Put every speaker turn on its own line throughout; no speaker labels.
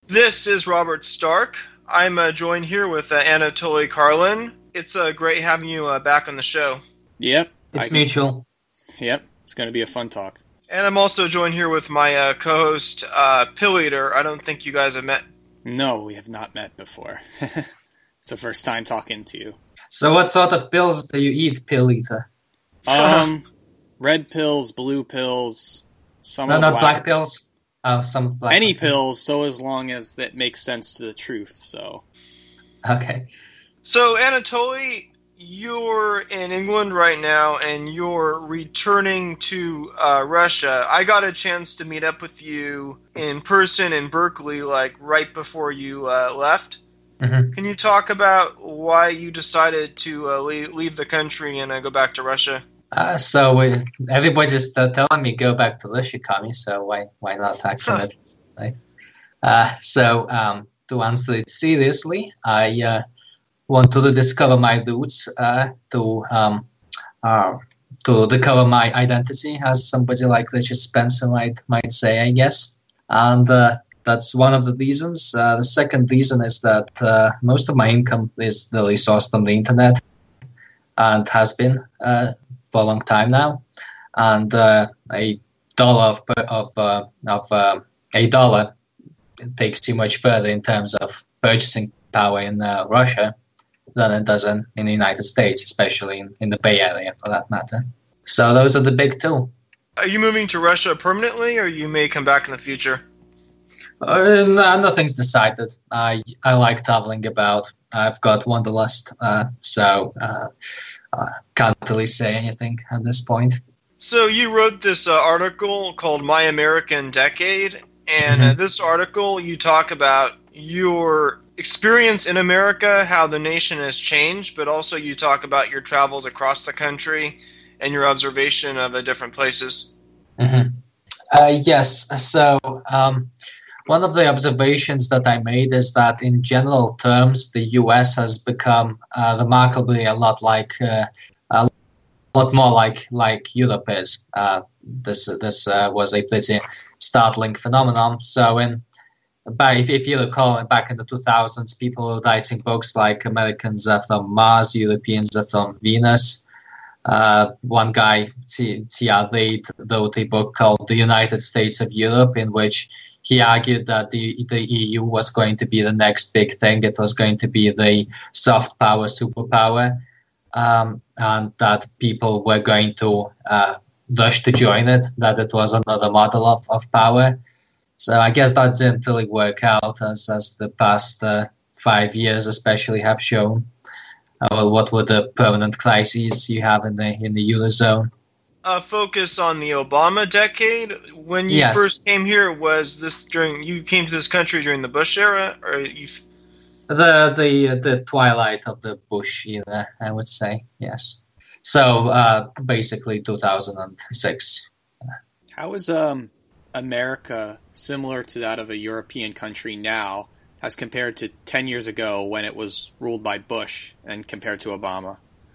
This is Robert Stark. I'm joined here with Anatoly Karlin. It's great having you back on the show.
Yep.
It's mutual.
Yep. It's going to be a fun talk.
And I'm also joined here with my co-host, Pill Eater. I don't think you guys have met.
No, we have not met before. It's the first time talking to you.
So what sort of pills do you eat, Pill Eater?
Red pills, blue pills, some
No, not black pills? Some black
Any pills, so as long as that makes sense to the truth, so.
Okay.
So, Anatoly, you're in England right now, and you're returning to Russia. I got a chance to meet up with you in person in Berkeley, like, right before you left.
Mm-hmm.
Can you talk about why you decided to leave the country and go back to Russia?
Everybody's telling me go back to Russia, Kami, so why not act on it, right? To answer it seriously, I want to discover my roots, to recover my identity, as somebody like Richard Spencer might say, I guess. And that's one of the reasons. The second reason is that most of my income is really sourced from the internet, and has been for a long time now. And a dollar takes you much further in terms of purchasing power in Russia than it does in the United States, especially in the Bay Area, for that matter. So those are the big two.
Are you moving to Russia permanently, or you may come back in the future?
Nothing's decided. I like traveling about. I've got wanderlust, so can't really say anything at this point.
So you wrote this article called My American Decade, and this article you talk about your experience in America, how the nation has changed, but also you talk about your travels across the country and your observation of different places.
Yes. So one of the observations that I made is that in general terms, the U.S. has become remarkably a lot more like Europe is. This was a pretty startling phenomenon. So if you recall, back in the 2000s, people were writing books like Americans are from Mars, Europeans are from Venus. One guy, T.R. Reid, wrote a book called The United States of Europe, in which he argued that the EU was going to be the next big thing. It was going to be the soft power superpower, and that people were going to rush to join it, that it was another model of power. So I guess that didn't really work out, as the past 5 years especially have shown. What were the permanent crises you have in the Eurozone?
Focus on the Obama decade. When you first came here, was this you came to this country during the Bush era, or you?
The twilight of the Bush era, I would say, yes. So basically 2006.
How is America similar to that of a European country now, as compared to 10 years ago when it was ruled by Bush and compared to Obama?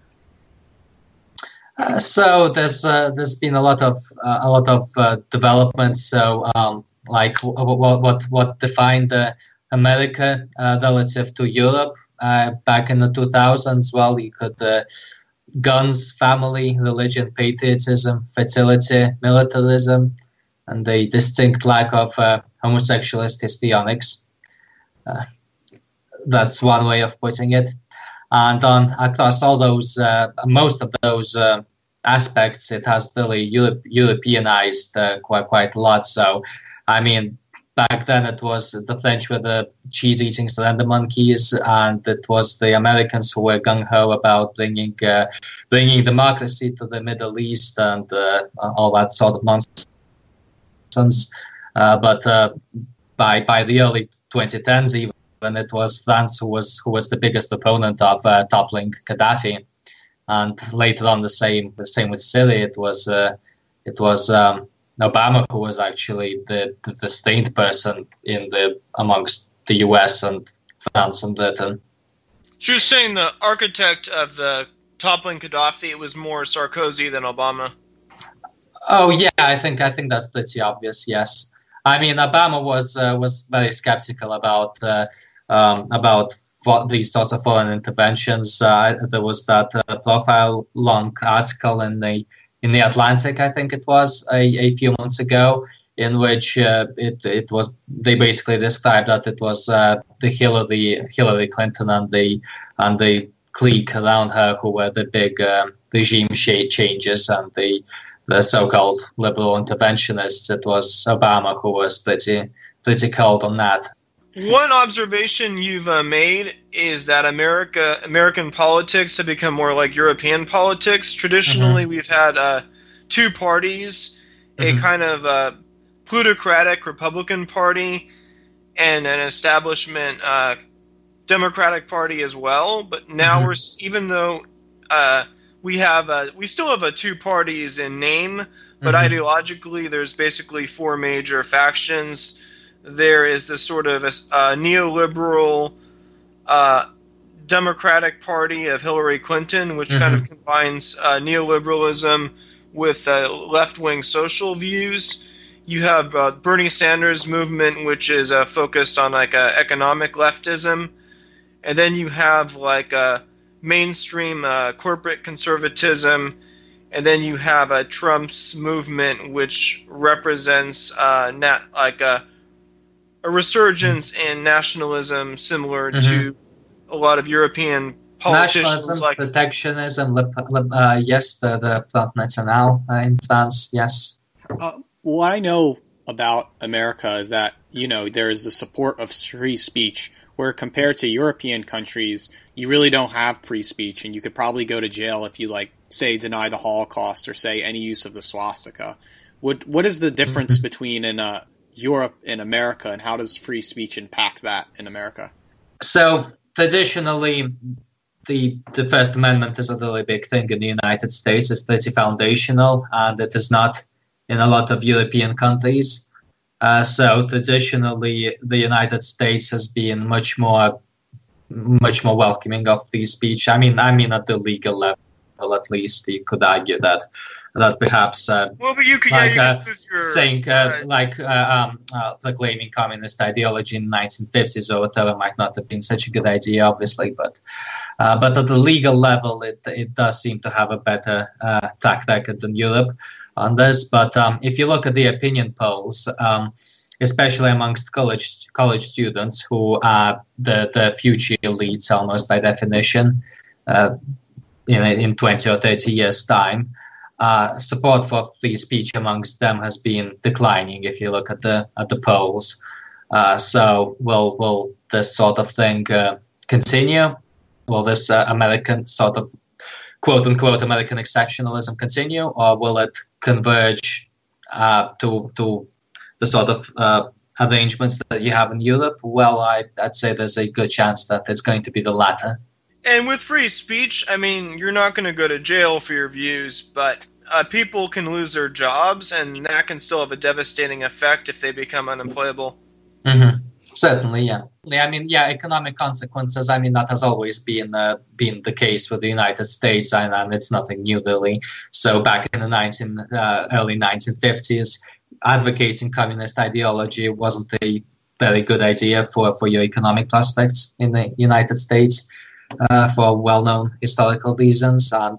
So there's been a lot of developments. So like what defined America relative to Europe back in the 2000s? Well, you could guns, family, religion, patriotism, fertility, militarism, and the distinct lack of homosexualist histrionics. That's one way of putting it. And across all those, most of those aspects, it has really Europeanized quite a lot. So, I mean, back then it was the French were the cheese-eating slender monkeys, and it was the Americans who were gung-ho about bringing democracy to the Middle East and all that sort of nonsense. But by the early 2010s, even, it was France who was the biggest opponent of toppling Gaddafi, and later on the same with Syria. It was Obama who was actually the distinct person amongst the U.S. and France and Britain.
So you're saying the architect of the toppling Gaddafi, it was more Sarkozy than Obama?
Oh yeah, I think that's pretty obvious. Yes. I mean, Obama was very skeptical about these sorts of foreign interventions. There was that profile long article in the Atlantic, I think it was a few months ago, in which it was, they basically described that it was the Hillary Clinton and the clique around her who were the big regime changes, and the so-called liberal interventionists. It was Obama who was pretty cold on that.
One observation you've made is that American politics have become more like European politics. Traditionally, we've had two parties, a kind of plutocratic Republican Party and an establishment Democratic Party as well. But now even though we still have two parties in name, but ideologically there's basically four major factions. There is this sort of neoliberal Democratic Party of Hillary Clinton, which kind of combines neoliberalism with left-wing social views. You have Bernie Sanders' movement, which is focused on like economic leftism, and then you have like mainstream corporate conservatism, and then you have Trump's movement, which represents a resurgence in nationalism similar to a lot of European politicians.
Nationalism,
like
protectionism, yes, the Front National in France, yes.
What I know about America is that, there is the support of free speech, where compared to European countries, you really don't have free speech, and you could probably go to jail if you, say, deny the Holocaust or say any use of the swastika. What is the difference between Europe and America, and how does free speech impact that in America?
So traditionally, the First Amendment is a really big thing in the United States. It's pretty foundational, and it is not in a lot of European countries. So traditionally, the United States has been much more welcoming of free speech. I mean, at the legal level, at least, you could argue that perhaps
but you could lose your
saying proclaiming communist ideology in the 1950s or whatever might not have been such a good idea, obviously, but at the legal level, it does seem to have a better track record than Europe on this. But if you look at the opinion polls, especially amongst college students, who are the future elites almost by definition, in 20 or 30 years' time, support for free speech amongst them has been declining. If you look at the polls, so will this sort of thing continue? Will this American sort of quote unquote American exceptionalism continue, or will it converge to the sort of arrangements that you have in Europe? Well, I'd say there's a good chance that it's going to be the latter.
And with free speech, I mean, you're not going to go to jail for your views, but people can lose their jobs, and that can still have a devastating effect if they become unemployable.
Certainly, yeah. I mean, economic consequences. I mean, that has always been the case for the United States, and it's nothing new, really. So back in the early 1950s, advocating communist ideology wasn't a very good idea for your economic prospects in the United States. For well-known historical reasons, and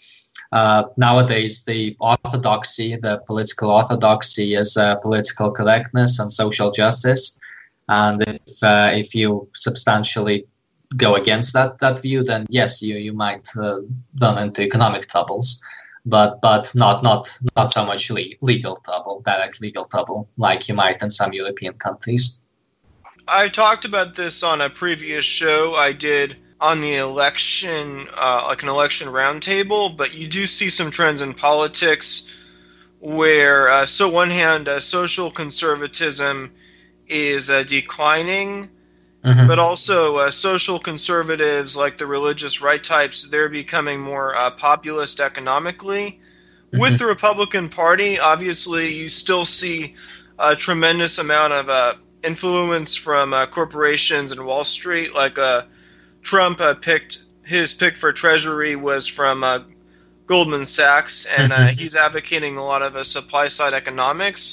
nowadays the political orthodoxy is political correctness and social justice, and if you substantially go against that view, then yes, you might run into economic troubles, but not so much legal trouble, direct legal trouble, like you might in some European countries.
I talked about this on a previous show I did on the election, like an election roundtable, but you do see some trends in politics where, so one hand, social conservatism is declining, but also social conservatives, like the religious right types, they're becoming more populist economically. With the Republican Party, obviously, you still see a tremendous amount of influence from corporations and Wall Street, like Trump his pick for Treasury was from Goldman Sachs, and he's advocating a lot of supply-side economics.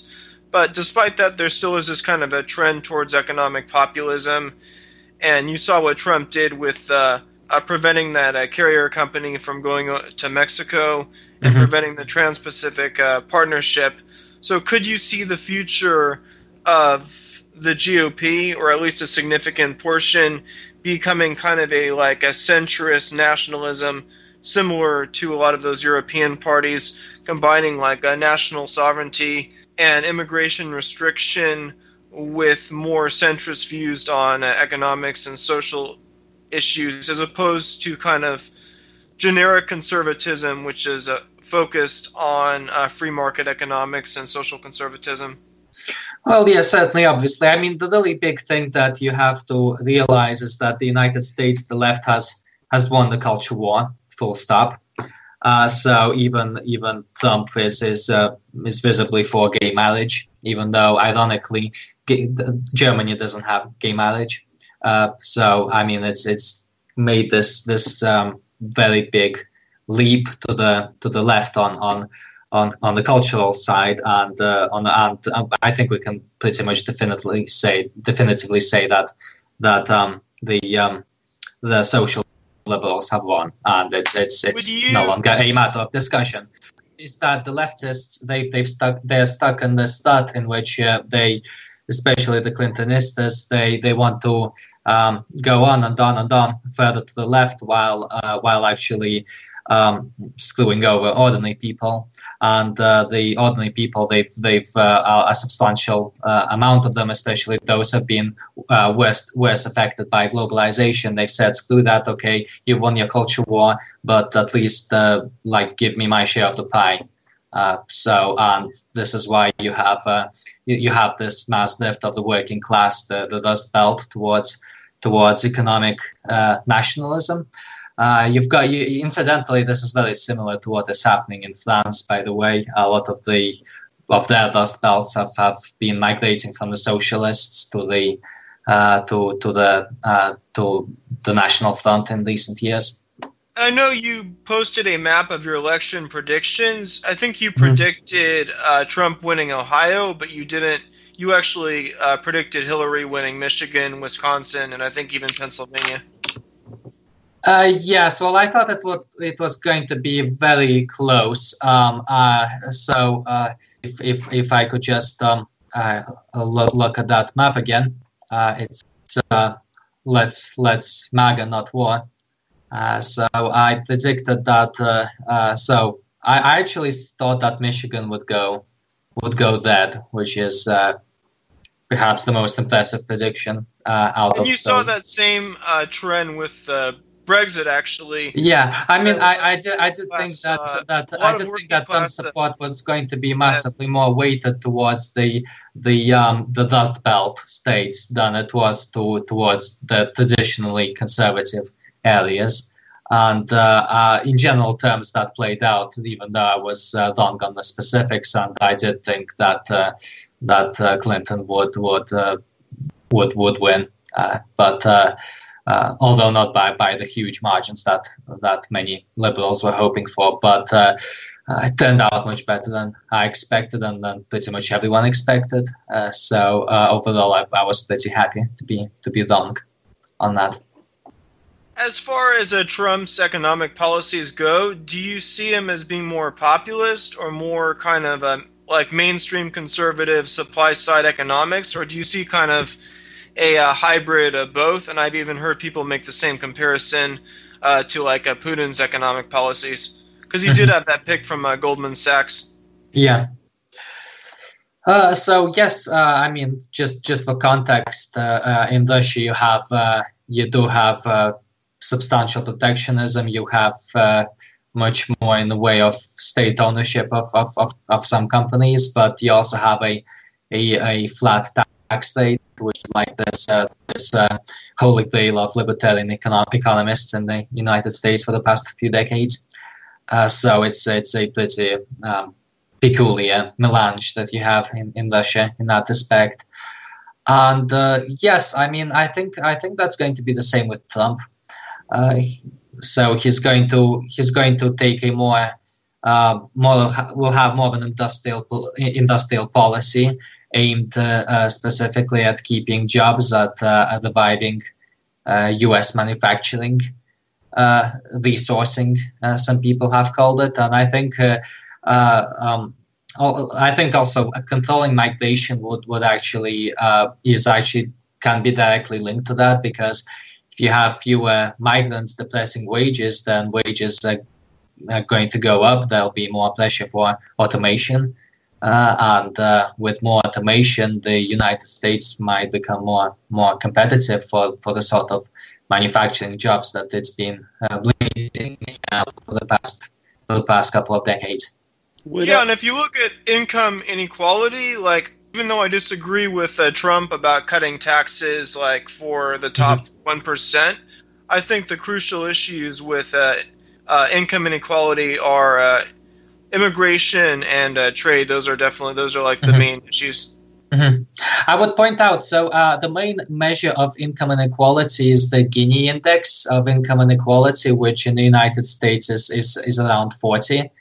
But despite that, there still is this kind of a trend towards economic populism. And you saw what Trump did with preventing that carrier company from going to Mexico and preventing the Trans-Pacific Partnership. So could you see the future of the GOP, or at least a significant portion, becoming kind of a centrist nationalism, similar to a lot of those European parties, combining national sovereignty and immigration restriction with more centrist views on economics and social issues, as opposed to kind of generic conservatism, which is focused on free market economics and social conservatism?
Well, yeah, certainly, obviously. I mean, the really big thing that you have to realize is that the United States, the left has won the culture war, full stop. So even Trump is visibly for gay marriage, even though ironically Germany doesn't have gay marriage. So I mean, it's made this very big leap to the left on the cultural side, and I think we can pretty much definitively say that the social liberals have won, and it's no longer a matter of discussion. Is that the leftists they're stuck in this rut in which they, especially the Clintonistas, they want to go on and on and on further to the left while actually screwing over ordinary people, and the ordinary people they've a substantial amount of them, especially those have been worst affected by globalization. They've said, screw that, okay, you won your culture war, but at least give me my share of the pie. So, and this is why you have this mass lift of the working class, the Dust Belt towards economic nationalism. Incidentally, this is very similar to what is happening in France, by the way. A lot of their Dust Belts have been migrating from the socialists to the National Front in recent years.
I know you posted a map of your election predictions. I think you predicted Trump winning Ohio, but you didn't. You actually predicted Hillary winning Michigan, Wisconsin, and I think even Pennsylvania.
Yes, well, I thought it was going to be very close. So if I could just look at that map again, it's let's MAGA, not war. So I predicted that. So I actually thought that Michigan would go dead, which is perhaps the most impressive prediction out of.
And you saw that same trend with Brexit, actually.
Yeah, I mean, I did think that Trump's support was going to be massively more weighted towards the Dust Belt states than it was towards the traditionally conservative areas. And in general terms, that played out, even though I was wrong on the specifics, and I did think that Clinton would win, but. Although not by the huge margins that many liberals were hoping for, but it turned out much better than I expected and than pretty much everyone expected. So overall, I was pretty happy to be wrong on that.
As far as Trump's economic policies go, do you see him as being more populist or more kind of mainstream conservative supply side economics, or do you see kind of a hybrid of both? And I've even heard people make the same comparison to Putin's economic policies, because he did have that pick from Goldman Sachs.
Yeah. So yes, I mean, just for context, in Russia you do have substantial protectionism. You have much more in the way of state ownership of some companies, but you also have a flat tax rate, which is like this holy grail of libertarian economists in the United States for the past few decades. So it's a pretty peculiar melange that you have in Russia in that respect. And yes, I mean, I think that's going to be the same with Trump. So he's going to take a more will have more of an industrial policy aimed specifically at keeping jobs, at reviving U.S. manufacturing, resourcing, some people have called it, and I think also controlling migration would actually can be directly linked to that, because if you have fewer migrants depressing wages, then wages are going to go up. There'll be more pressure for automation, and with more automation, the United States might become more competitive for the sort of manufacturing jobs that it's been bleeding out for the past couple of decades.
And if you look at income inequality, like, even though I disagree with Trump about cutting taxes, like, for the top 1%, I think the crucial issues with income inequality are immigration and trade. Those are like the main issues.
I would point out, the main measure of income inequality is the Gini index of income inequality, which in the United States is around 40.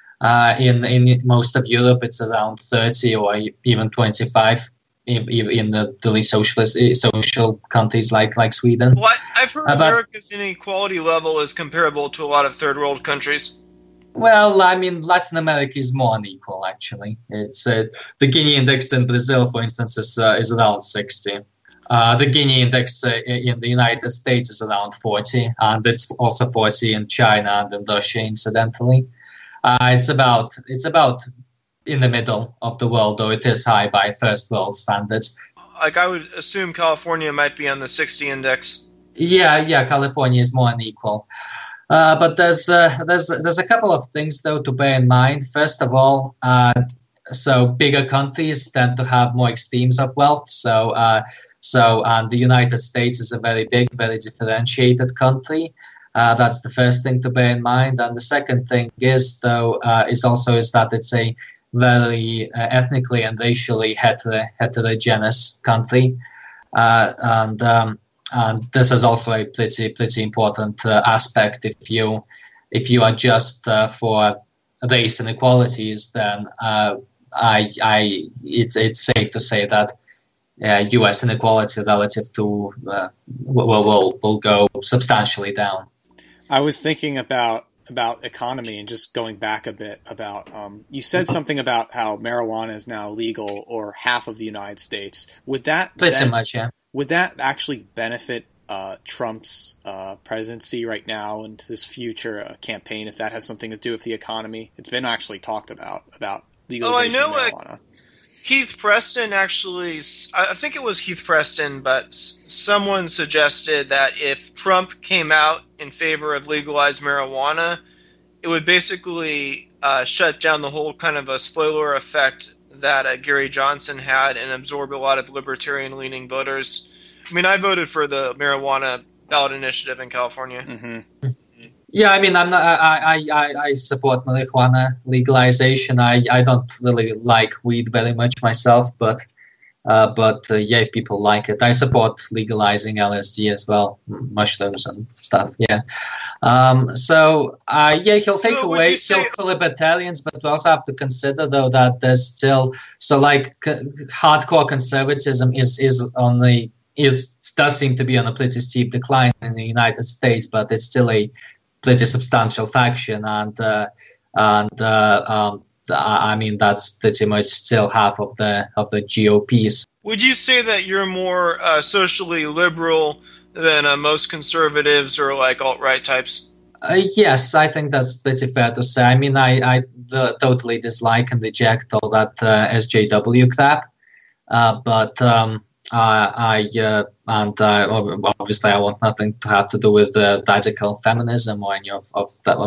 In most of Europe, it's around 30 or even 25. In the really social countries like Sweden.
Well, I've heard America's inequality level is comparable to a lot of third world countries.
Well, I mean, Latin America is more unequal, actually. It's the Gini index in Brazil, for instance, is around 60. The Gini index in the United States is around 40, and it's also 40 in China and in Russia, incidentally. It's about in the middle of the world, though it is high by first world standards.
Like, I would assume California might be on the 60 index.
Yeah, California is more unequal. But there's a couple of things though to bear in mind. First of all, so bigger countries tend to have more extremes of wealth. And the United States is a very big, very differentiated country. That's the first thing to bear in mind. And the second thing is that it's a very ethnically and racially heterogeneous country, and this is also a pretty important aspect. If you adjust for race inequalities, then it's safe to say that U.S. inequality relative to will go substantially down.
I was thinking about economy and just going back a bit about you said something about how marijuana is now legal or half of the United States. Would that would that actually benefit Trump's presidency right now and this future campaign, if that has something to do with the economy? It's been actually talked about legalization of marijuana.
Heath Preston actually, I think it was Heath Preston, but someone suggested that if Trump came out in favor of legalized marijuana, it would basically shut down the whole kind of a spoiler effect that Gary Johnson had and absorb a lot of libertarian-leaning voters. I mean, I voted for the marijuana ballot initiative in California.
Mm-hmm.
Yeah, I mean, I support marijuana legalization. I don't really like weed very much myself, but yeah, if people like it, I support legalizing LSD as well, mushrooms and stuff. Yeah. He'll take away for libertarians, but we also have to consider though that there's still hardcore conservatism does seem to be on a pretty steep decline in the United States, but it's still a pretty substantial faction, and I mean that's pretty much still half of the GOPs.
Would you say that you're more socially liberal than most conservatives or like alt-right types?
Yes, I think that's pretty fair to say. I mean, I totally dislike and reject all that SJW crap, but obviously I want nothing to have to do with radical feminism or any of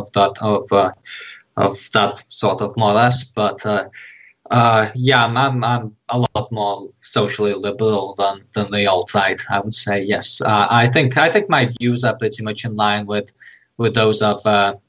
that sort of more or less. But I'm a lot more socially liberal than the alt-right, I would say. Yes, I think my views are pretty much in line with those of the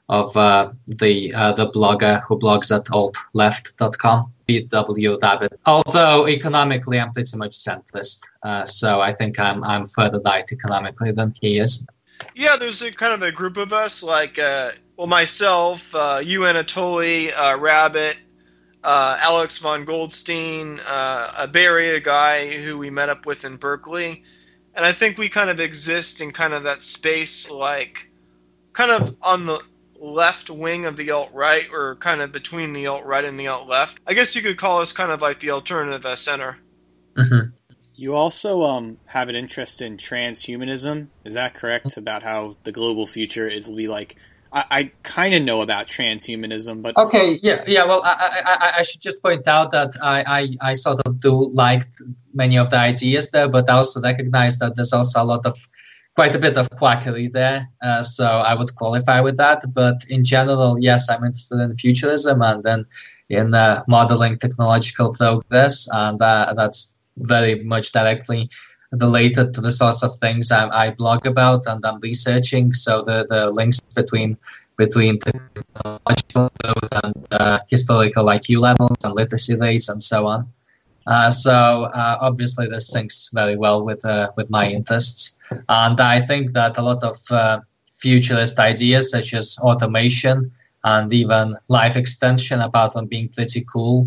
blogger who blogs at altleft.com, BW David. Although economically I'm pretty much centrist, so I think I'm further right economically than he is.
Yeah, there's a kind of a group of us, like well, myself, you, Anatoly, Rabbit, Alex von Goldstein, a Bay Area guy who we met up with in Berkeley. And I think we kind of exist in kind of that space, like kind of on the left wing of the alt-right, or kind of between the alt-right and the alt-left. I guess you could call us kind of like the alternative center.
Mm-hmm.
You also have an interest in transhumanism. Is that correct? About how the global future it'll be like. I kind of know about transhumanism, but
okay, yeah. Well, I should just point out that I sort of do like many of the ideas there, but I also recognize that there's also quite a bit of quackery there. So I would qualify with that. But in general, yes, I'm interested in futurism and then in modeling technological progress, and that's very much directly related to the sorts of things I blog about and I'm researching. So the links between technological growth and historical IQ levels and literacy rates and so on. So obviously this syncs very well with my interests. And I think that a lot of futurist ideas such as automation and even life extension, apart from being pretty cool,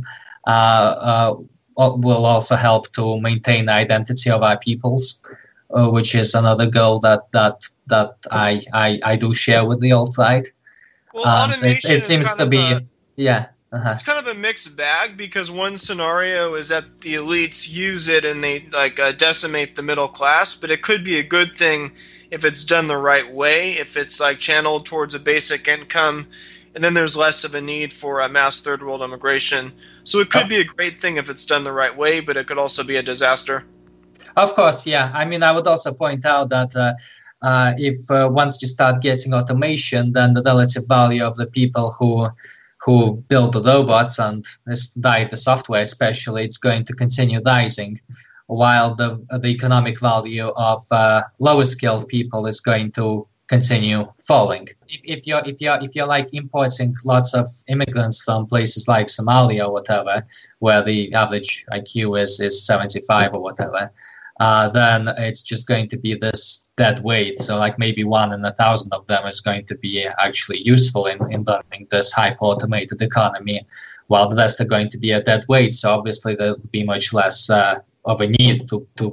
will also help to maintain the identity of our peoples, which is another goal that I do share with the alt-right.
Well, automation
it seems to be, yeah. Uh-huh.
It's kind of a mixed bag, because one scenario is that the elites use it and they decimate the middle class, but it could be a good thing if it's done the right way, if it's channeled towards a basic income, and then there's less of a need for mass third world immigration. So it could be a great thing if it's done the right way, but it could also be a disaster.
Of course, yeah. I mean, I would also point out that if once you start getting automation, then the relative value of the people who build the robots and write the software especially, it's going to continue rising, while the economic value of lower skilled people is going to continue falling. If you're like importing lots of immigrants from places like Somalia or whatever, where the average IQ is 75 or whatever, then it's just going to be this dead weight. So maybe 1 in 1,000 of them is going to be actually useful in running this hyper-automated economy, while the rest are going to be a dead weight. So obviously there will be much less of a need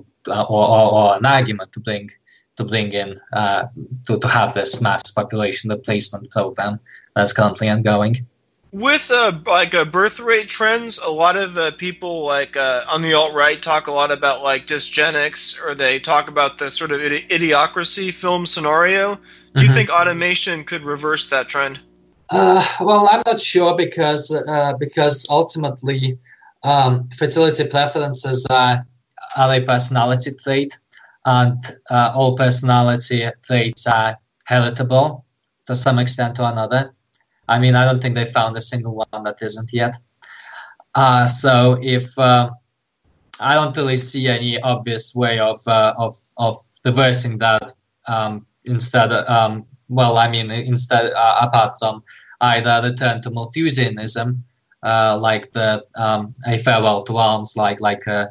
or an argument to bring in to have this mass population replacement program that's currently ongoing.
With birth rate trends, a lot of people on the alt-right talk a lot about dysgenics, or they talk about the sort of idiocracy film scenario. Do you think automation could reverse that trend?
Well, I'm not sure because ultimately fertility preferences are a personality trait, and all personality traits are heritable to some extent or another. I mean, I don't think they found a single one that isn't yet. So if I don't really see any obvious way of reversing that, instead, apart from either return to Malthusianism, like a farewell to arms, like a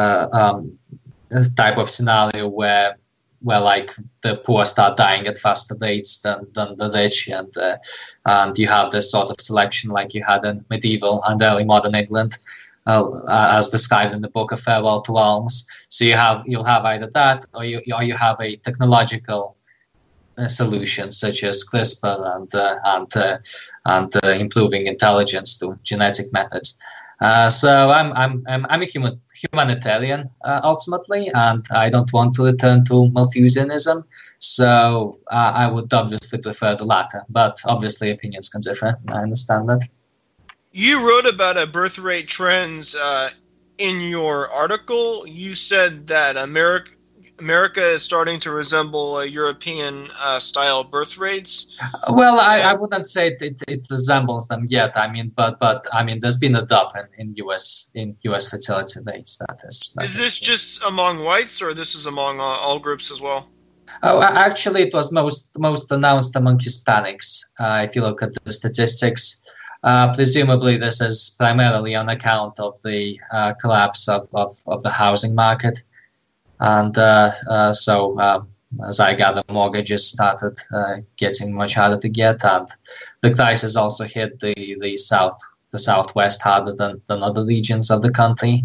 type of scenario where the poor start dying at faster rates than the rich, and you have this sort of selection like you had in medieval and early modern England, as described in the book A Farewell to Arms. So you'll have either that, or you have a technological solution such as CRISPR and improving intelligence through genetic methods. So I'm a humanitarian ultimately, and I don't want to return to Malthusianism. So I would obviously prefer the latter, but obviously opinions can differ. I understand that.
You wrote about birth rate trends in your article. You said that America is starting to resemble European-style birth rates.
Well, I wouldn't say it resembles them yet. I mean, but I mean, there's been a drop in U.S. fertility rates. Is
this just among whites, or this is among all groups as well?
Oh, actually, it was most pronounced among Hispanics. If you look at the statistics, presumably this is primarily on account of the collapse of the housing market. And so as I gather, mortgages started getting much harder to get, and the crisis also hit the southwest harder than other regions of the country.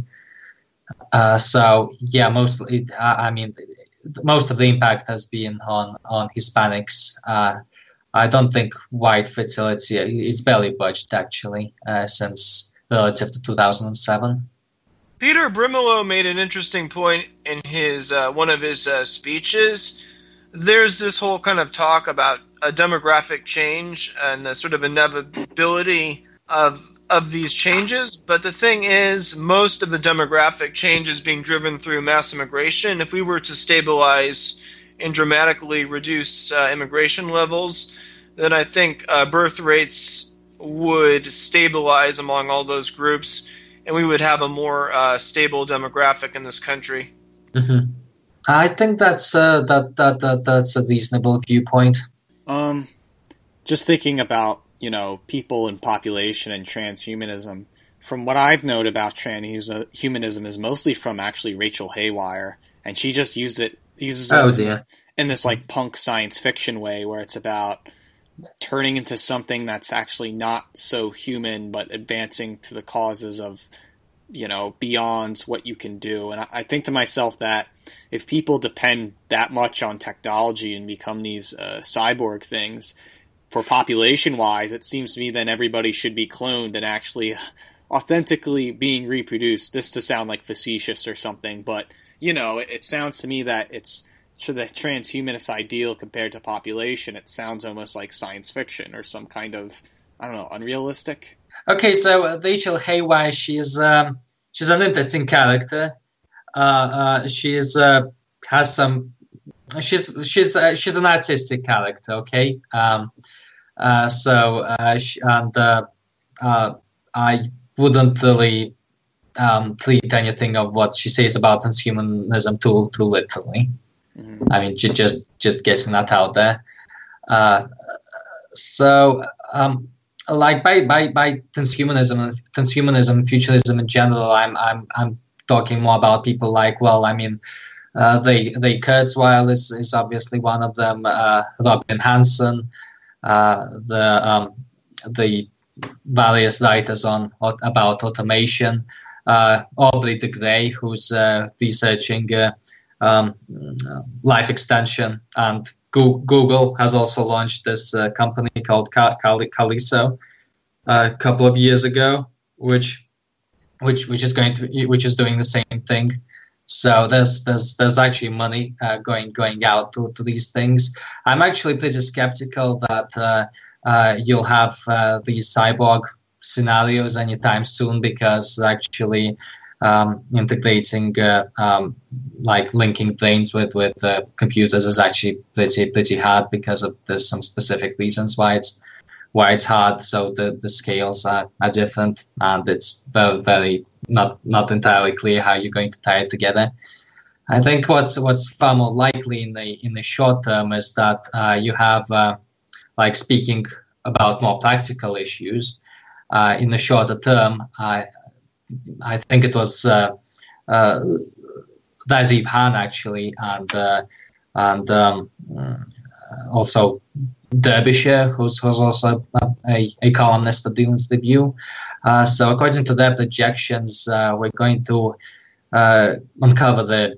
So yeah, mostly, I mean, most of the impact has been on Hispanics. I don't think white fertility is barely budged actually since relative to 2007.
Peter Brimelow made an interesting point in his one of his speeches. There's this whole kind of talk about a demographic change and the sort of inevitability of these changes, but the thing is, most of the demographic change is being driven through mass immigration. If we were to stabilize and dramatically reduce immigration levels, then I think birth rates would stabilize among all those groups, and we would have a more stable demographic in this country.
Mm-hmm. I think that's that's a reasonable viewpoint.
Just thinking about people and population and transhumanism. From what I've known about transhumanism is mostly from actually Rachel Haywire, and she just uses it in this like punk science fiction way where it's about turning into something that's actually not so human but advancing to the causes of beyond what you can do. And I think to myself that if people depend that much on technology and become these cyborg things, for population-wise, it seems to me then everybody should be cloned and actually authentically being reproduced. This to sound like facetious or something, but, it sounds to me that it's to the transhumanist ideal compared to population. It sounds almost like science fiction or some kind of, I don't know, unrealistic.
Okay, so Rachel Haywire, she's an interesting character. She's an artistic character, okay? I wouldn't really treat anything of what she says about transhumanism too literally. Mm-hmm. I mean, just getting that out there. Like by transhumanism, futurism in general, I'm talking more about people like, Ray Kurzweil is obviously one of them. Robin Hanson, the various writers about automation. Aubrey de Grey, who's researching life extension, and Google has also launched this company called Calypso a couple of years ago, which is doing the same thing. So there's actually money going out to these things. I'm actually pretty skeptical that you'll have these cyborg scenarios anytime soon, because actually integrating like linking brains with computers is actually pretty hard, because there's some specific reasons why it's hard. So the scales are different, and it's very not entirely clear how you're going to tie it together. I think what's far more likely in the short term is that you have like, speaking about more practical issues, in the shorter term, I think it was Razib Khan actually, and also Derbyshire, who's also a columnist at Dunes Review. So according to their projections, we're going to uncover the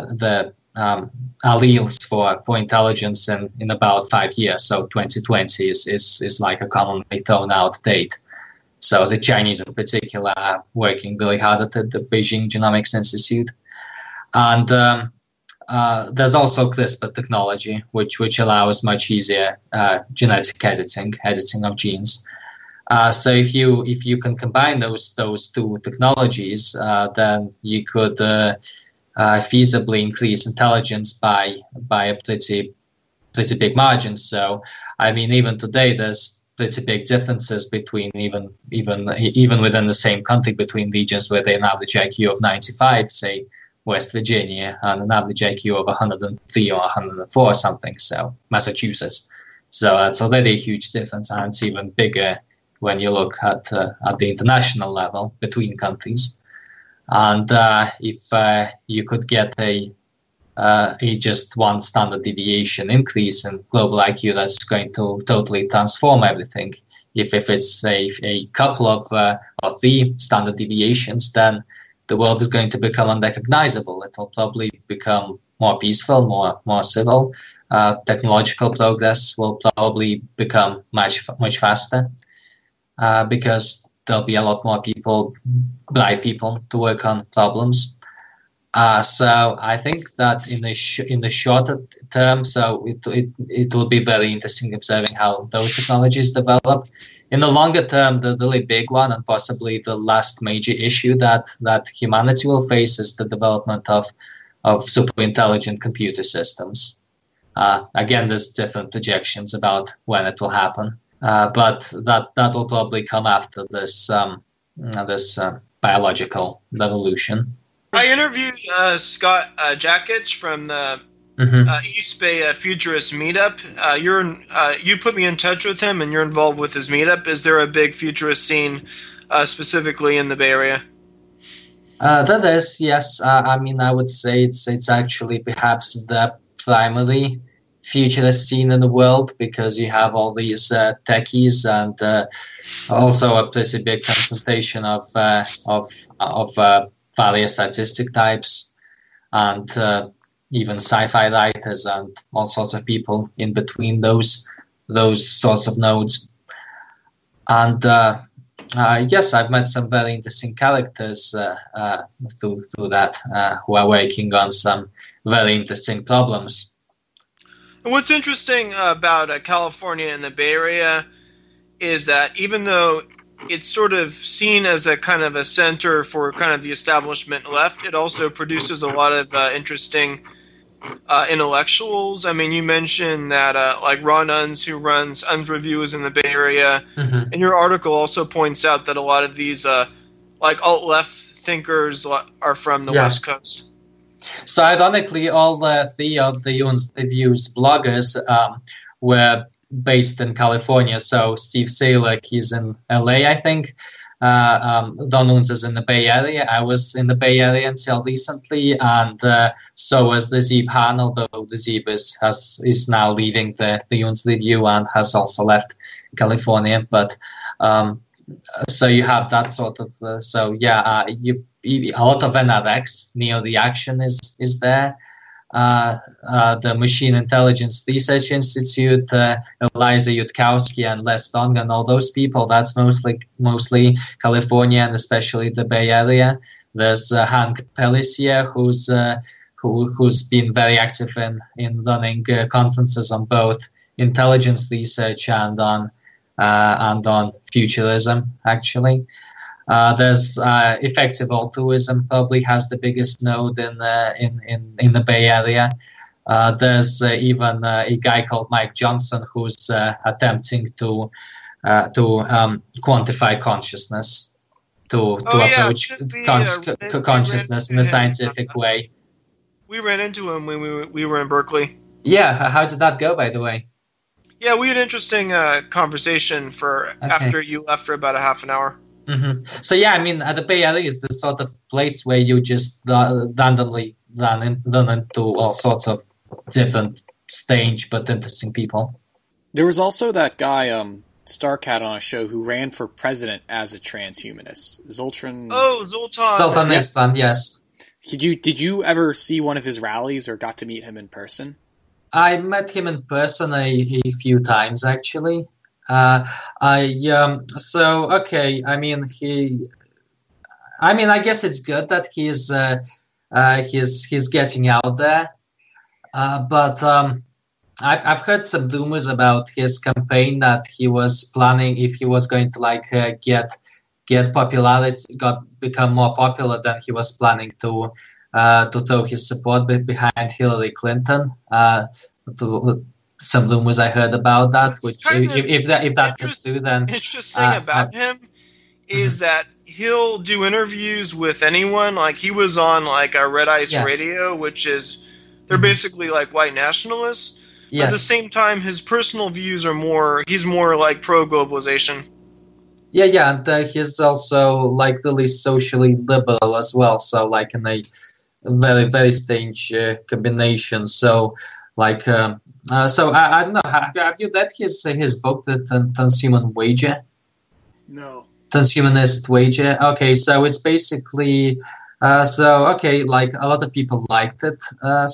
alleles for intelligence in about 5 years. So 2020 is like a commonly thrown out date. So the Chinese in particular are working really hard at the Beijing Genomics Institute. And there's also CRISPR technology, which allows much easier genetic editing of genes. So if you can combine those two technologies, then you could feasibly increase intelligence by a pretty big margin. So I mean, even today there's pretty big differences between even within the same country, between regions with an average IQ of 95, say West Virginia, and an average IQ of 103 or 104 or something, so Massachusetts. So that's already a huge difference, and it's even bigger when you look at the international level between countries. And if you could get a just one standard deviation increase in global IQ that's going to totally transform everything. If it's a couple of or 3 standard deviations, then the world is going to become unrecognizable. It will probably become more peaceful, more civil. Technological progress will probably become much faster because there'll be a lot more bright people to work on problems. So I think that in the shorter term, so it will be very interesting observing how those technologies develop. In the longer term, the really big one and possibly the last major issue that humanity will face is the development of super intelligent computer systems. Again, there's different projections about when it will happen, but that will probably come after this biological revolution.
I interviewed Scott Jakich from the East Bay Futurist Meetup. You put me in touch with him, and you're involved with his meetup. Is there a big futurist scene specifically in the Bay Area?
That is, yes. I mean, I would say it's actually perhaps the primary futurist scene in the world because you have all these techies and also a pretty big concentration of various statistic types and even sci-fi writers and all sorts of people in between those sorts of nodes. And yes, I've met some very interesting characters through that who are working on some very interesting problems.
And what's interesting about California and the Bay Area is that even though it's sort of seen as a kind of a center for kind of the establishment left, it also produces a lot of interesting intellectuals. I mean, you mentioned that like Ron Unz, who runs Unz Review, is in the Bay Area. And your article also points out that a lot of these like alt-left thinkers are from the West Coast.
So ironically, all 3 of the Unz Review's bloggers were based in California. So Steve Saylor, he's in LA, I think. Don Unz is in the Bay Area. I was in the Bay Area until recently, and so was the Zeeb Han, although the Zeeb is now leaving the Unz Review and has also left California. But so you have that sort of. A lot of NRX, Neo Reaction is there. The Machine Intelligence Research Institute, Eliza Yudkowsky and Les Dong and all those people, that's mostly California and especially the Bay Area. There's Hank Pelissier, who's been very active in running conferences on both intelligence research and on futurism, actually. There's Effective Altruism, probably has the biggest node in the Bay Area. There's even a guy called Mike Johnson who's attempting to quantify consciousness, to approach consciousness in a scientific way.
We ran into him when we were in Berkeley.
Yeah, how did that go, by the way?
Yeah, we had an interesting conversation after you left for about a half an hour.
So yeah, I mean, the Bay Area is the sort of place where you just randomly run into all sorts of different, strange but interesting people.
There was also that guy Stark had on a show who ran for president as a transhumanist, Zoltan.
Oh, Zoltan.
Zoltan Istvan, yes.
Did you ever see one of his rallies or got to meet him in person?
I met him in person a few times, actually. I guess it's good that he's getting out there. But I've heard some rumors about his campaign that he was planning, if he was going to get popularity, become more popular, then he was planning to throw his support behind Hillary Clinton. Some rumors I heard about that. Which, if that is true, then
interesting about him is that he'll do interviews with anyone. Like he was on like a Red Ice Radio, which is they're basically like white nationalists. Yes. But at the same time, his personal views are he's more like pro-globalization.
Yeah, and he's also like really socially liberal as well. So like in a very very strange combination. So like so I don't know. Have you read his book, The Transhuman Wager?
No.
Transhumanist Wager. Okay, so it's basically okay, like a lot of people liked it.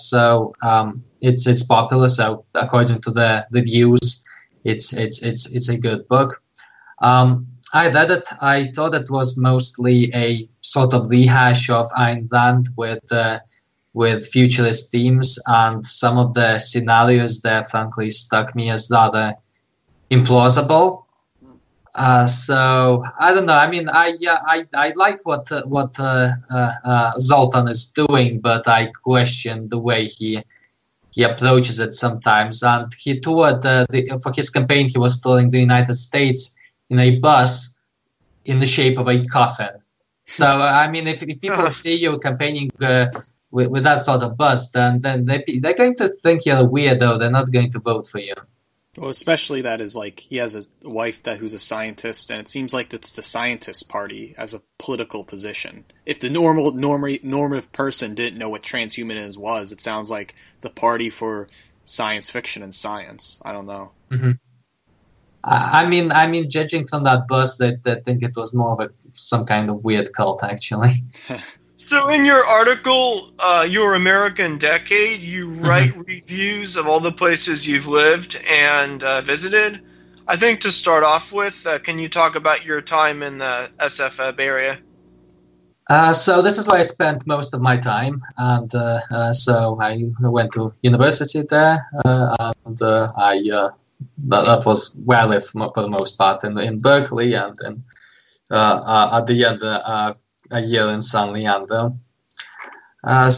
It's popular. So according to the reviews, it's a good book. I read it. I thought it was mostly a sort of rehash of Ayn Rand with futurist themes, and some of the scenarios there, frankly, struck me as rather implausible. So I don't know. I mean, I like what Zoltan is doing, but I question the way he approaches it sometimes. And he toured for his campaign. He was touring the United States in a bus in the shape of a coffin. So I mean, if people see you campaigning with that sort of bus, then they're going to think you're a weirdo. They're not going to vote for you.
Well, especially that is like he has a wife who's a scientist, and it seems like it's the scientist party as a political position. If the normative person didn't know what transhumanism was, it sounds like the party for science fiction and science. I don't know.
Mm-hmm. I mean, judging from that bus, they think it was more of some kind of weird cult, actually.
So in your article, Your American Decade, you write reviews of all the places you've lived and visited. I think to start off with, can you talk about your time in the SFB area?
So this is where I spent most of my time, and so I went to university there, and that was where I lived for the most part in Berkeley, and then at the end a year in San Leandro. I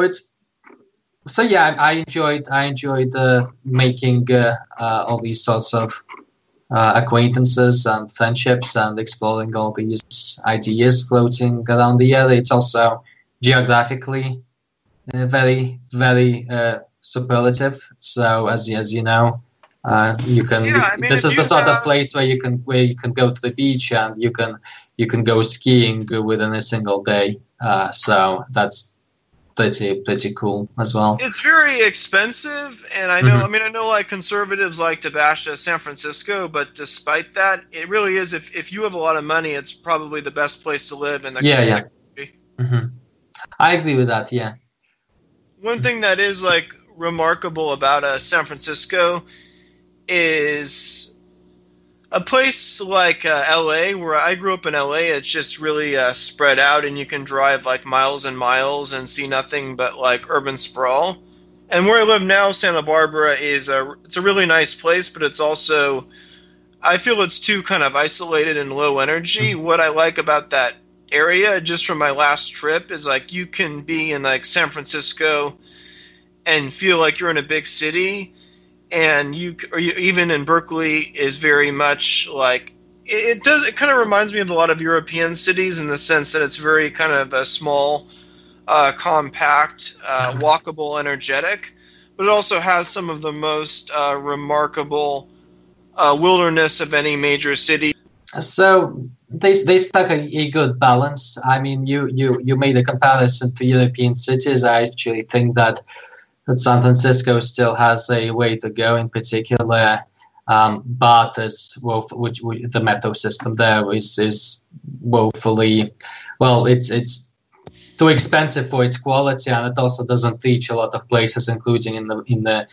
enjoyed making all these sorts of acquaintances and friendships and exploring all these ideas floating around the area. It's also geographically very very superlative. So as you know. You can. Yeah, I mean, this is the sort of place where you can go to the beach and you can go skiing within a single day. So that's pretty cool as well.
It's very expensive, and I know. I mean, I know like conservatives like to bash San Francisco, but despite that, it really is. If you have a lot of money, it's probably the best place to live in the country.
Mm-hmm. I agree with that. Yeah.
One thing that is like remarkable about San Francisco is a place like LA, where I grew up in LA. It's just really spread out, and you can drive like miles and miles and see nothing but like urban sprawl. And where I live now, Santa Barbara, it's a really nice place, but it's also, I feel it's too kind of isolated and low energy. What I like about that area, just from my last trip, is like you can be in like San Francisco and feel like you're in a big city. And even in Berkeley is very much like it does. It kind of reminds me of a lot of European cities in the sense that it's very kind of a small, compact, walkable, energetic, but it also has some of the most remarkable wilderness of any major city.
So they struck a good balance. I mean, you made a comparison to European cities. I actually think that San Francisco still has a way to go, in particular, but the metro system there is woefully, well, it's too expensive for its quality, and it also doesn't reach a lot of places, including in the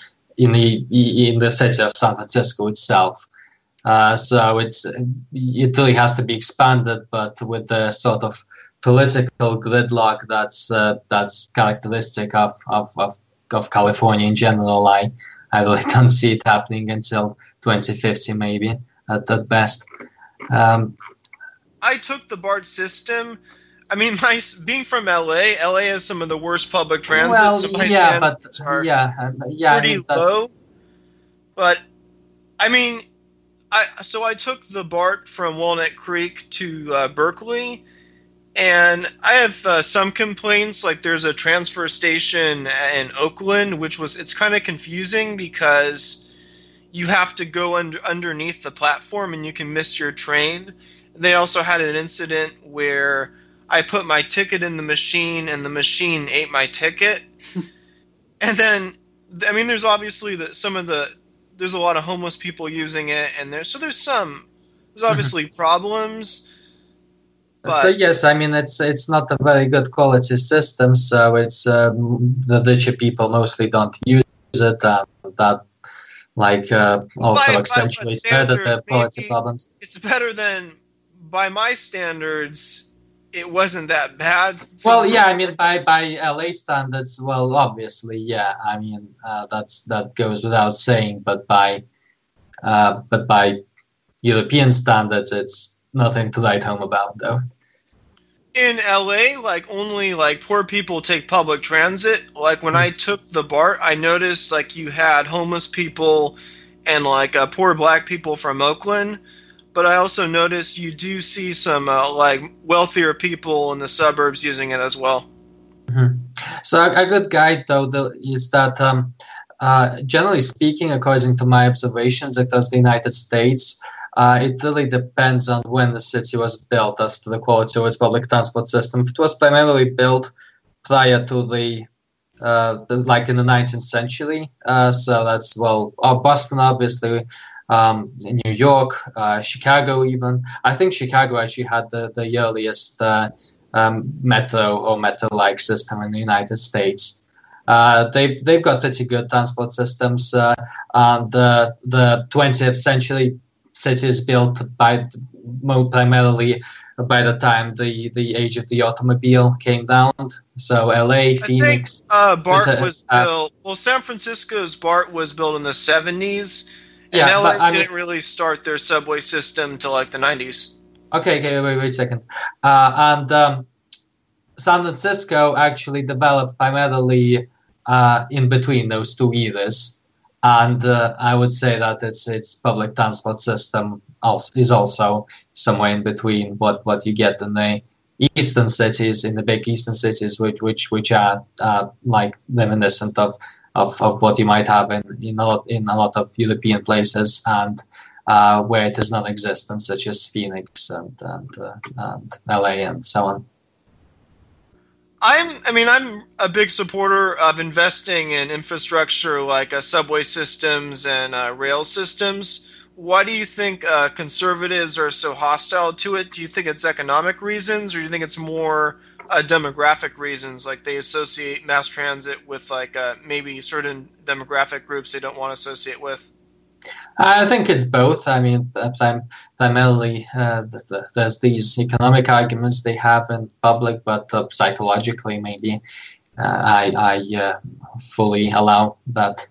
city of San Francisco itself. So it really has to be expanded, but with the sort of political gridlock that's characteristic of California in general, I really don't see it happening until 2050, maybe at best.
I took the BART system. I mean, being from LA has some of the worst public transit.
Well,
so my
standards
are
pretty
low. But I mean, I took the BART from Walnut Creek to Berkeley. And I have some complaints, like there's a transfer station in Oakland, it's kind of confusing because you have to go underneath the platform and you can miss your train. They also had an incident where I put my ticket in the machine and the machine ate my ticket. And then, I mean, there's obviously there's a lot of homeless people using it, and there's obviously problems. But,
so yes, I mean it's not a very good quality system. So it's the richer people mostly don't use it. That also accentuates further the quality problems.
It's better than, by my standards, it wasn't that bad.
Well, yeah, I mean by LA standards, well, obviously, yeah. I mean that goes without saying. But by European standards, it's nothing to write home about, though.
In LA, only poor people take public transit. Like when I took the BART, I noticed you had homeless people and poor black people from Oakland. But I also noticed you do see some wealthier people in the suburbs using it as well.
Mm-hmm. So a good guide, though, is that generally speaking, according to my observations across the United States, it really depends on when the city was built as to the quality of its public transport system. If it was primarily built prior to in the 19th century, so that's, Boston, obviously, New York, Chicago even. I think Chicago actually had the earliest metro or metro-like system in the United States. They've got pretty good transport systems. And the 20th century cities built primarily by the time the age of the automobile came down. So LA, Phoenix.
I think BART was built. Well, San Francisco's BART was built in the 70s. And LA didn't really start their subway system till the 90s.
Okay, wait a second. And San Francisco actually developed primarily in between those two eras. And I would say that its public transport system is also somewhere in between what you get in the eastern cities, in the big eastern cities, which are reminiscent of what you might have in a lot of European places, and where it is non-existent, such as Phoenix and LA and so on.
I'm a big supporter of investing in infrastructure like subway systems and rail systems. Why do you think conservatives are so hostile to it? Do you think it's economic reasons, or do you think it's more demographic reasons, like they associate mass transit with maybe certain demographic groups they don't want to associate with?
I think it's both. I mean, primarily there's these economic arguments they have in public, but psychologically, maybe I fully allow that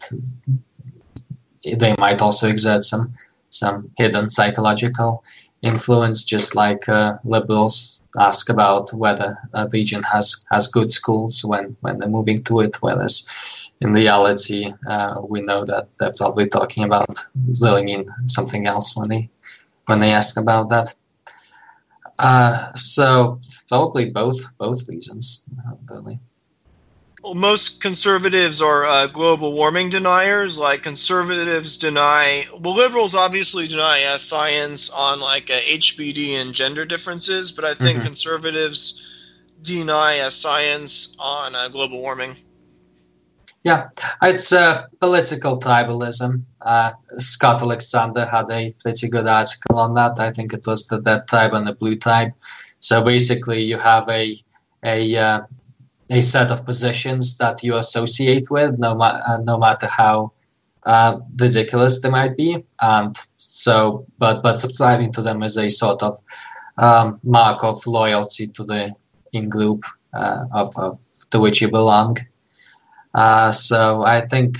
they might also exert some hidden psychological influence, just like liberals ask about whether a region has good schools when they're moving to it, whereas in reality, we know that they're probably talking about really mean something else when they ask about that. So probably both reasons, really.
Well, most conservatives are global warming deniers. Conservatives deny, liberals obviously deny science on HBD and gender differences, but I think conservatives deny science on global warming.
Yeah, it's political tribalism. Scott Alexander had a pretty good article on that. I think it was the Red Tribe and the Blue Tribe. So basically, you have a set of positions that you associate with, no matter how ridiculous they might be, and so, but subscribing to them is a sort of mark of loyalty to the in-group to which you belong. So I think,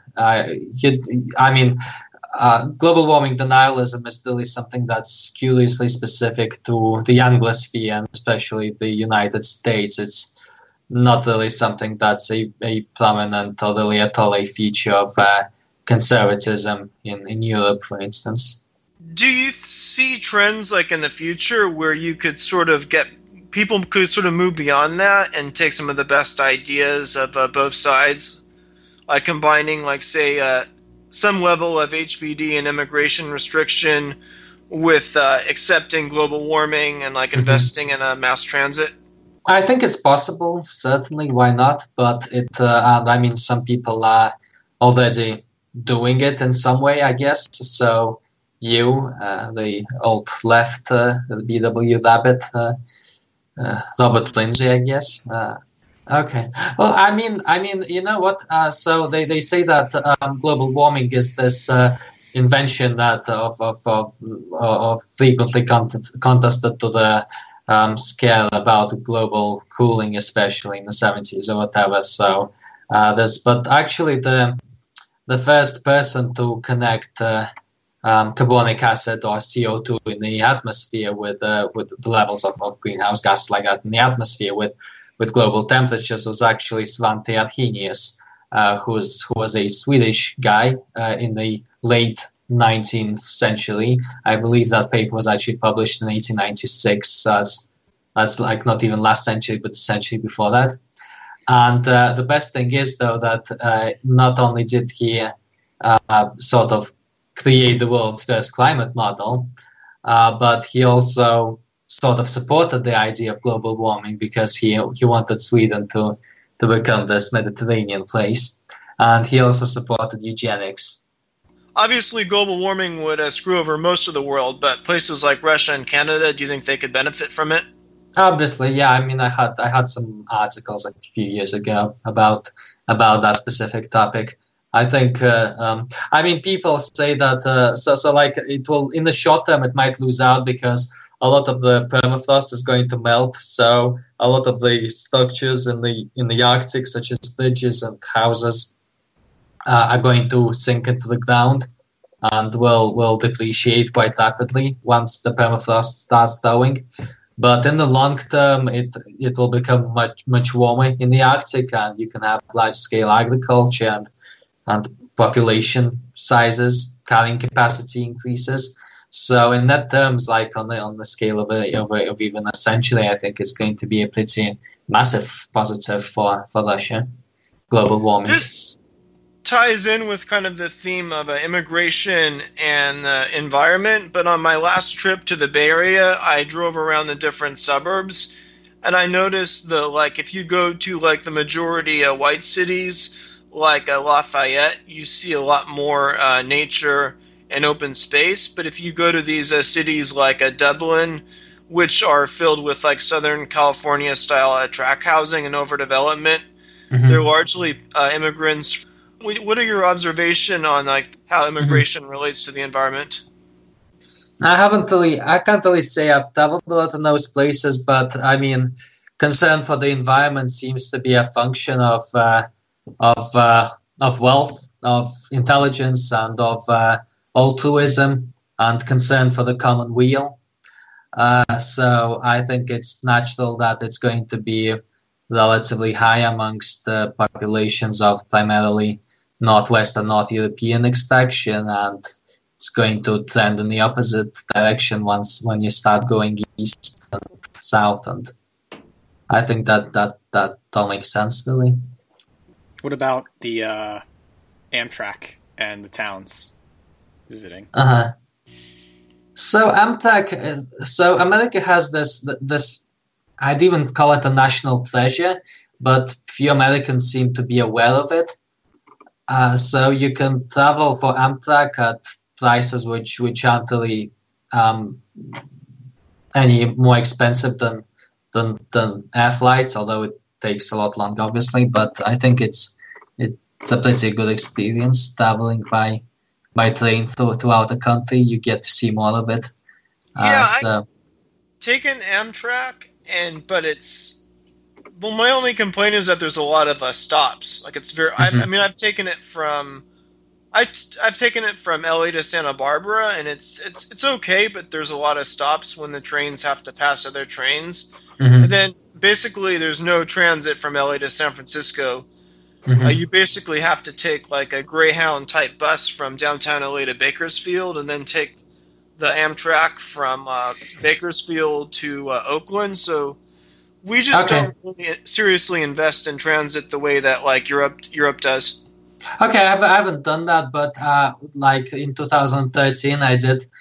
global warming denialism is really something that's curiously specific to the Anglosphere, and especially the United States. It's not really something that's a prominent or really at all a feature of conservatism in Europe, for instance.
Do you see trends in the future where you could people could sort of move beyond that and take some of the best ideas of both sides, combining, some level of HBD and immigration restriction with accepting global warming and like investing in a mass transit?
I think it's possible, certainly. Why not? But and I mean, some people are already doing it in some way, I guess. So the old left, the BW Rabbit, Robert Lindsay, I guess. Okay. Well, I mean, you know what? So they say that global warming is this invention that of frequently contested to the scale about global cooling, especially in the 70s or whatever. So but actually the first person to connect carbonic acid or CO2 in the atmosphere with the levels of greenhouse gas like that in the atmosphere with global temperatures was actually Svante Arrhenius, who was a Swedish guy in the late 19th century. I believe that paper was actually published in 1896. So that's like not even last century, but the century before that. And the best thing is, though, that not only did he sort of create the world's first climate model, but he also sort of supported the idea of global warming because he wanted Sweden to become this Mediterranean place. And he also supported eugenics.
Obviously, global warming would screw over most of the world, but places like Russia and Canada, do you think they could benefit from it?
Obviously, yeah. I mean, I had some articles a few years ago about that specific topic. I think, I mean, people say that, so like it will, in the short term, it might lose out because a lot of the permafrost is going to melt. So a lot of the structures in the Arctic, such as bridges and houses, are going to sink into the ground and will depreciate quite rapidly once the permafrost starts thawing. But in the long term, it will become much warmer in the Arctic, and you can have large scale agriculture and population sizes, carrying capacity increases. So in net terms, like on the scale of even a century, I think it's going to be a pretty massive positive for Russia, global warming.
This ties in with kind of the theme of immigration and environment. But on my last trip to the Bay Area, I drove around the different suburbs, and I noticed if you go to like the majority white cities, like Lafayette, you see a lot more nature and open space. But if you go to these cities like Dublin, which are filled with like Southern California style tract housing and overdevelopment, they're largely immigrants. What are your observation on like how immigration relates to the environment?
I can't really say I've traveled a lot in those places, but I mean, concern for the environment seems to be a function of wealth, of intelligence, and of altruism and concern for the common weal. So I think it's natural that it's going to be relatively high amongst the populations of primarily Northwest and North European extraction, and it's going to trend in the opposite direction when you start going east and south. And I think that all makes sense, really.
What about the Amtrak and the towns visiting?
So Amtrak, so America has this. I'd even call it a national treasure, but few Americans seem to be aware of it. So you can travel for Amtrak at prices which aren't really any more expensive than air flights, although it takes a lot longer, obviously. But I think it's a pretty good experience traveling by train throughout the country. You get to see more of it.
I've taken Amtrak, but it's. Well, my only complaint is that there's a lot of stops. Like it's very. I mean, I've taken it from LA to Santa Barbara, and it's okay, but there's a lot of stops when the trains have to pass other trains. And then basically there's no transit from LA to San Francisco. You basically have to take like a Greyhound type bus from downtown LA to Bakersfield, and then take the Amtrak from Bakersfield to Oakland. So we just don't really seriously invest in transit the way that like Europe does.
Okay, I haven't done that, but like in 2013, I did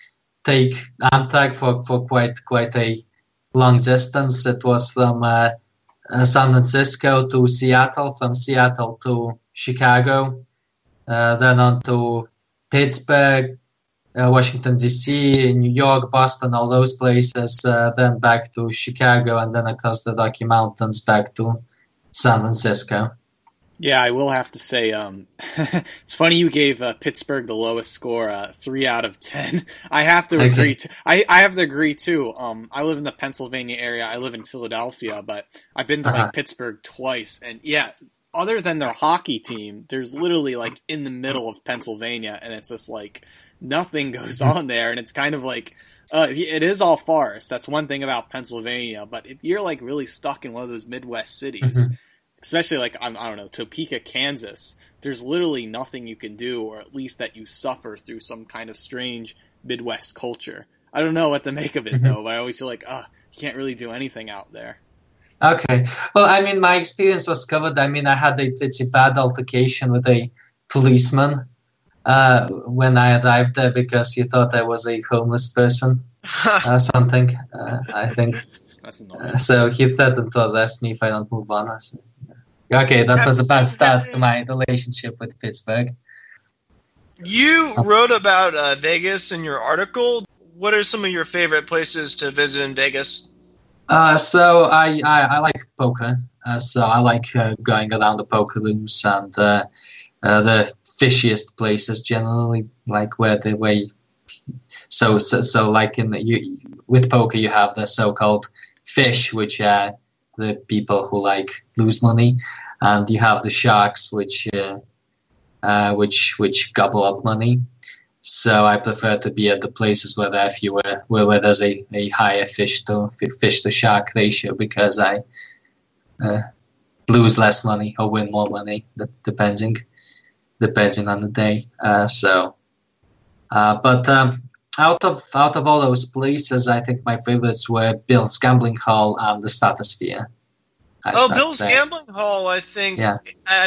take Amtrak for quite a long distance. It was from San Francisco to Seattle, from Seattle to Chicago, then on to Pittsburgh, Washington D.C., New York, Boston, all those places, then back to Chicago, and then across the Rocky Mountains back to San Francisco.
Yeah, I will have to say, it's funny you gave Pittsburgh the lowest score, 3 out of 10. I have to agree. I have to agree too. I live in the Pennsylvania area. I live in Philadelphia, but I've been to like Pittsburgh twice, and yeah, other than their hockey team, there's literally like in the middle of Pennsylvania, and it's just like nothing goes on there, and it's kind of like it is all forest. That's one thing about Pennsylvania, but if you're like really stuck in one of those Midwest cities. Especially like, I don't know, Topeka, Kansas, there's literally nothing you can do, or at least that you suffer through some kind of strange Midwest culture. I don't know what to make of it, though, but I always feel like, you can't really do anything out there.
Okay. Well, I mean, my experience was covered. I mean, I had a pretty bad altercation with a policeman when I arrived there because he thought I was a homeless person or something, I think. So he threatened to arrest me if I don't move on. So, okay, that was a bad start to my relationship with Pittsburgh.
You wrote about Vegas in your article. What are some of your favorite places to visit in Vegas?
So I like poker. So I like going around the poker rooms and the fishiest places generally, like where so like with poker you have the so-called fish, which are the people who like lose money, and you have the sharks, which gobble up money. So I prefer to be at the places where there are fewer, where there's a higher fish to shark ratio, because I lose less money or win more money, depending on the day. Out of all those places, I think my favorites were Bill's Gambling Hall and the Stratosphere.
Bill's Gambling Hall, I think. Yeah.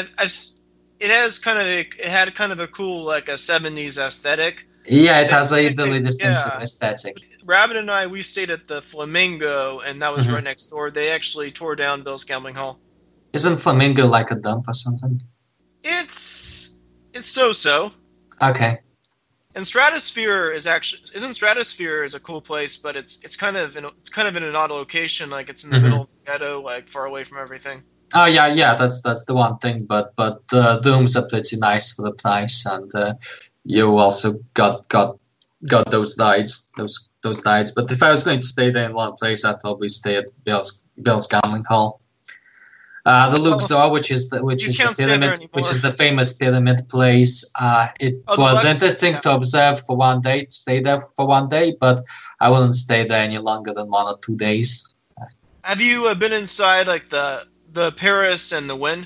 It had kind of a cool, like a 70s aesthetic.
Yeah, it has a really distinctive aesthetic.
Rabbit and we stayed at the Flamingo, and that was right next door. They actually tore down Bill's Gambling Hall.
Isn't Flamingo like a dump or something?
It's so-so.
Okay.
And Stratosphere is a cool place, but it's kind of in an odd location, like it's in the middle of the ghetto, like far away from everything.
Oh yeah, that's the one thing. But the rooms are pretty nice for the price, and you also got those nights. But if I was going to stay there in one place, I'd probably stay at Bill's Gambling Hall. The Luxor, which is the pyramid, which is the famous pyramid place. It was interesting to observe for one day, to stay there for one day, but I wouldn't stay there any longer than 1 or 2 days.
Have you been inside like the Paris and the Wynn?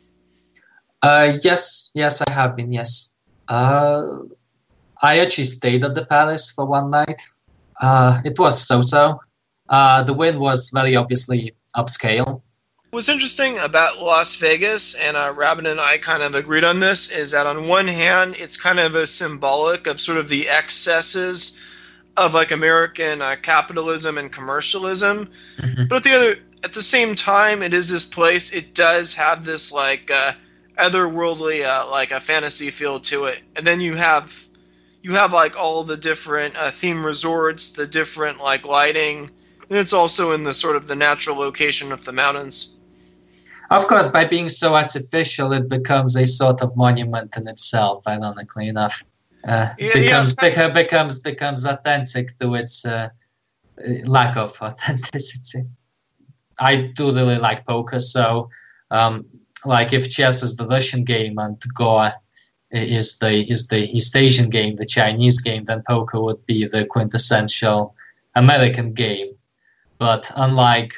Yes, I have been. Yes, I actually stayed at the Palace for one night. It was so-so. The Wynn was very obviously upscale.
What's interesting about Las Vegas, and Rabbit and I kind of agreed on this, is that on one hand, it's kind of a symbolic of sort of the excesses of like American capitalism and commercialism. But at the same time, it is this place. It does have this like otherworldly, like a fantasy feel to it. And then you have like all the different theme resorts, the different like lighting, and it's also in the sort of the natural location of the mountains.
Of course, by being so artificial, it becomes a sort of monument in itself. Ironically enough, becomes authentic to its lack of authenticity. I do really like poker, so like if chess is the Russian game and Go is the East Asian game, the Chinese game, then poker would be the quintessential American game. But unlike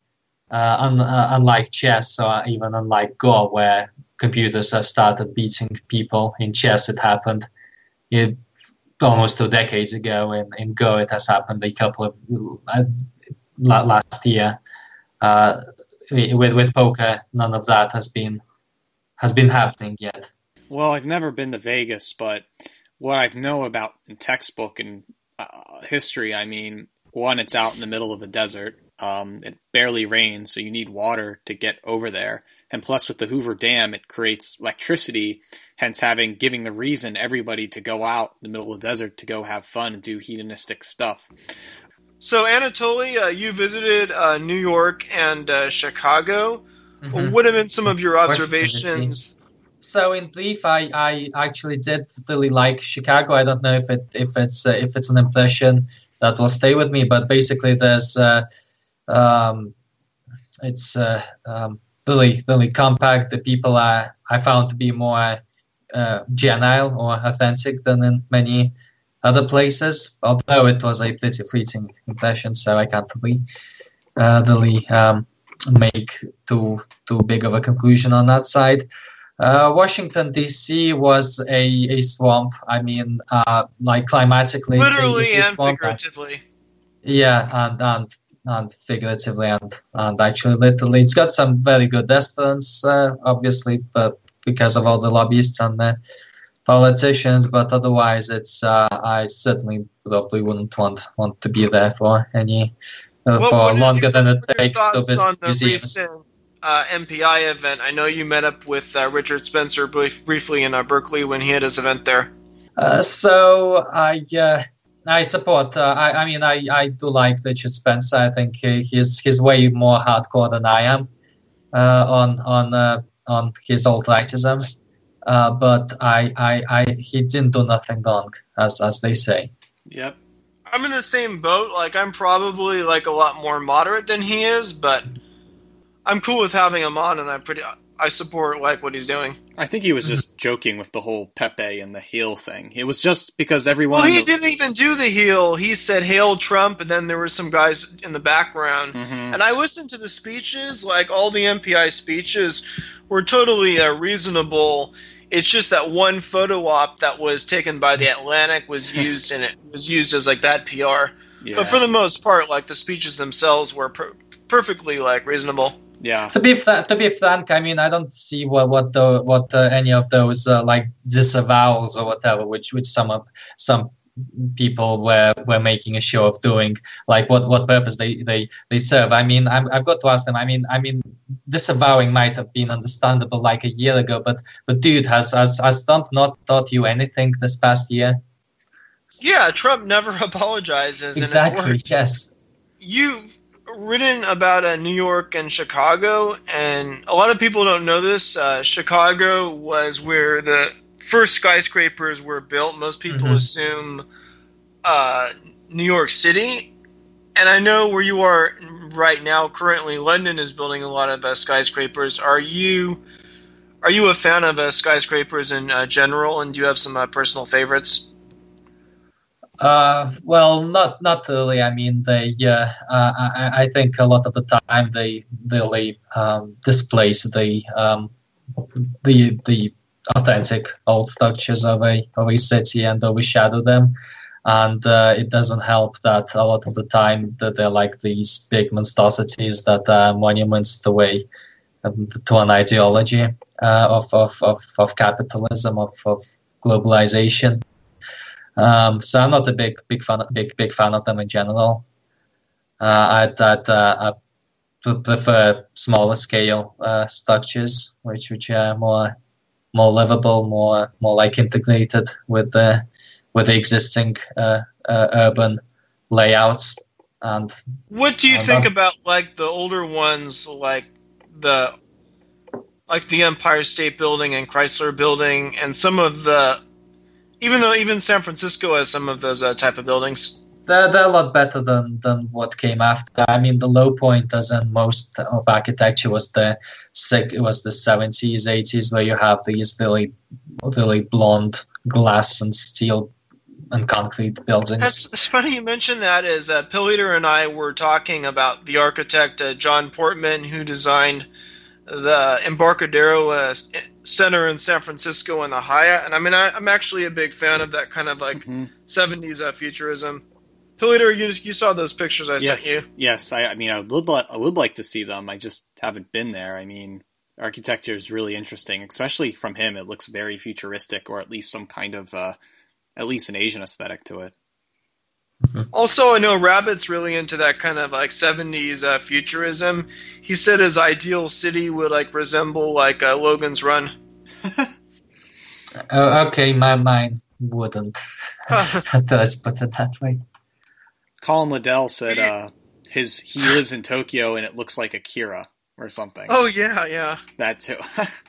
chess, or even unlike Go, where computers have started beating people in chess, it happened almost 2 decades ago. In Go, it has happened a couple of last year. With poker, none of that has been happening yet.
Well, I've never been to Vegas, but what I know about in textbook and history, I mean, one, it's out in the middle of a desert. It barely rains, so you need water to get over there. And plus, with the Hoover Dam, it creates electricity, hence giving the reason everybody to go out in the middle of the desert to go have fun and do hedonistic stuff.
So, Anatoly, you visited New York and Chicago.
Mm-hmm.
What have been some of your observations?
So, in brief, I actually did really like Chicago. I don't know if it's an impression that will stay with me, but basically, there's it's really compact. The people I found to be more genuine or authentic than in many other places, although it was a pretty fleeting impression, so I can't really make too big of a conclusion on that side. Washington D.C. was a swamp. I mean, like climatically,
literally
it's a
and
swamp.
figuratively.
Yeah, and figuratively and actually literally. It's got some very good restaurants, obviously, but because of all the lobbyists and the politicians, but otherwise it's I certainly probably wouldn't want to be there for any for longer than it takes to visit museums.
Recent MPI event? I know you met up with Richard Spencer briefly in Berkeley when he had his event there.
So I support. I do like Richard Spencer. I think he's way more hardcore than I am on his alt-rightism. But he didn't do nothing wrong, as they say.
Yep.
I'm in the same boat. Like, I'm probably like a lot more moderate than he is, but I'm cool with having him on, and I support like what he's doing.
I think he was just joking with the whole Pepe and the heel thing. It was just because everyone...
Well, he didn't even do the heel. He said, "Hail Trump," and then there were some guys in the background.
Mm-hmm.
And I listened to the speeches, like all the MPI speeches were totally reasonable. It's just that one photo op that was taken by the Atlantic was used, and it was used as like that PR. Yeah. But for the most part, like the speeches themselves were perfectly like reasonable.
Yeah.
To be frank, I mean, I don't see what any of those like disavowals or whatever, which some people were making a show of doing, like what purpose they serve. I mean, I've got to ask them. I mean, disavowing might have been understandable like a year ago, but dude, has Trump not taught you anything this past year?
Yeah, Trump never apologizes.
Exactly.
And
yes.
You've written about New York and Chicago, and a lot of people don't know this. Chicago was where the first skyscrapers were built. Most people assume New York City, and I know where you are right now. Currently, London is building a lot of skyscrapers. Are you a fan of skyscrapers in general, and do you have some personal favorites?
Well, not really. I mean, I think a lot of the time they really displace the authentic old structures of a city and overshadow them, and it doesn't help that a lot of the time that they're like these big monstrosities that are monuments to an ideology of capitalism, of globalization. So I'm not a big fan of them in general. I prefer smaller scale structures, which are more livable, more like integrated with the existing urban layouts. And
what do you think about like the older ones, like the Empire State Building and Chrysler Building, and some of the even San Francisco has some of those type of buildings?
They're a lot better than what came after. I mean, the low point, as in most of architecture, was the 70s, 80s, where you have these really blonde glass and steel and concrete buildings.
It's funny you mentioned that, as Pilliter and I were talking about the architect John Portman, who designed the Embarcadero Center in San Francisco and the Hyatt. And I mean, I'm actually a big fan of that kind of like 70s futurism. Pilliter, you saw those pictures I sent you.
Yes, I mean, I would like to see them. I just haven't been there. I mean, architecture is really interesting, especially from him. It looks very futuristic, or at least some kind of, at least an Asian aesthetic to it.
Also, I know Rabbit's really into that kind of like 70s futurism. He said his ideal city would like resemble like Logan's Run.
Okay, mine wouldn't. Let's put it that way.
Colin Liddell said he lives in Tokyo and it looks like Akira or something.
Oh yeah.
That too.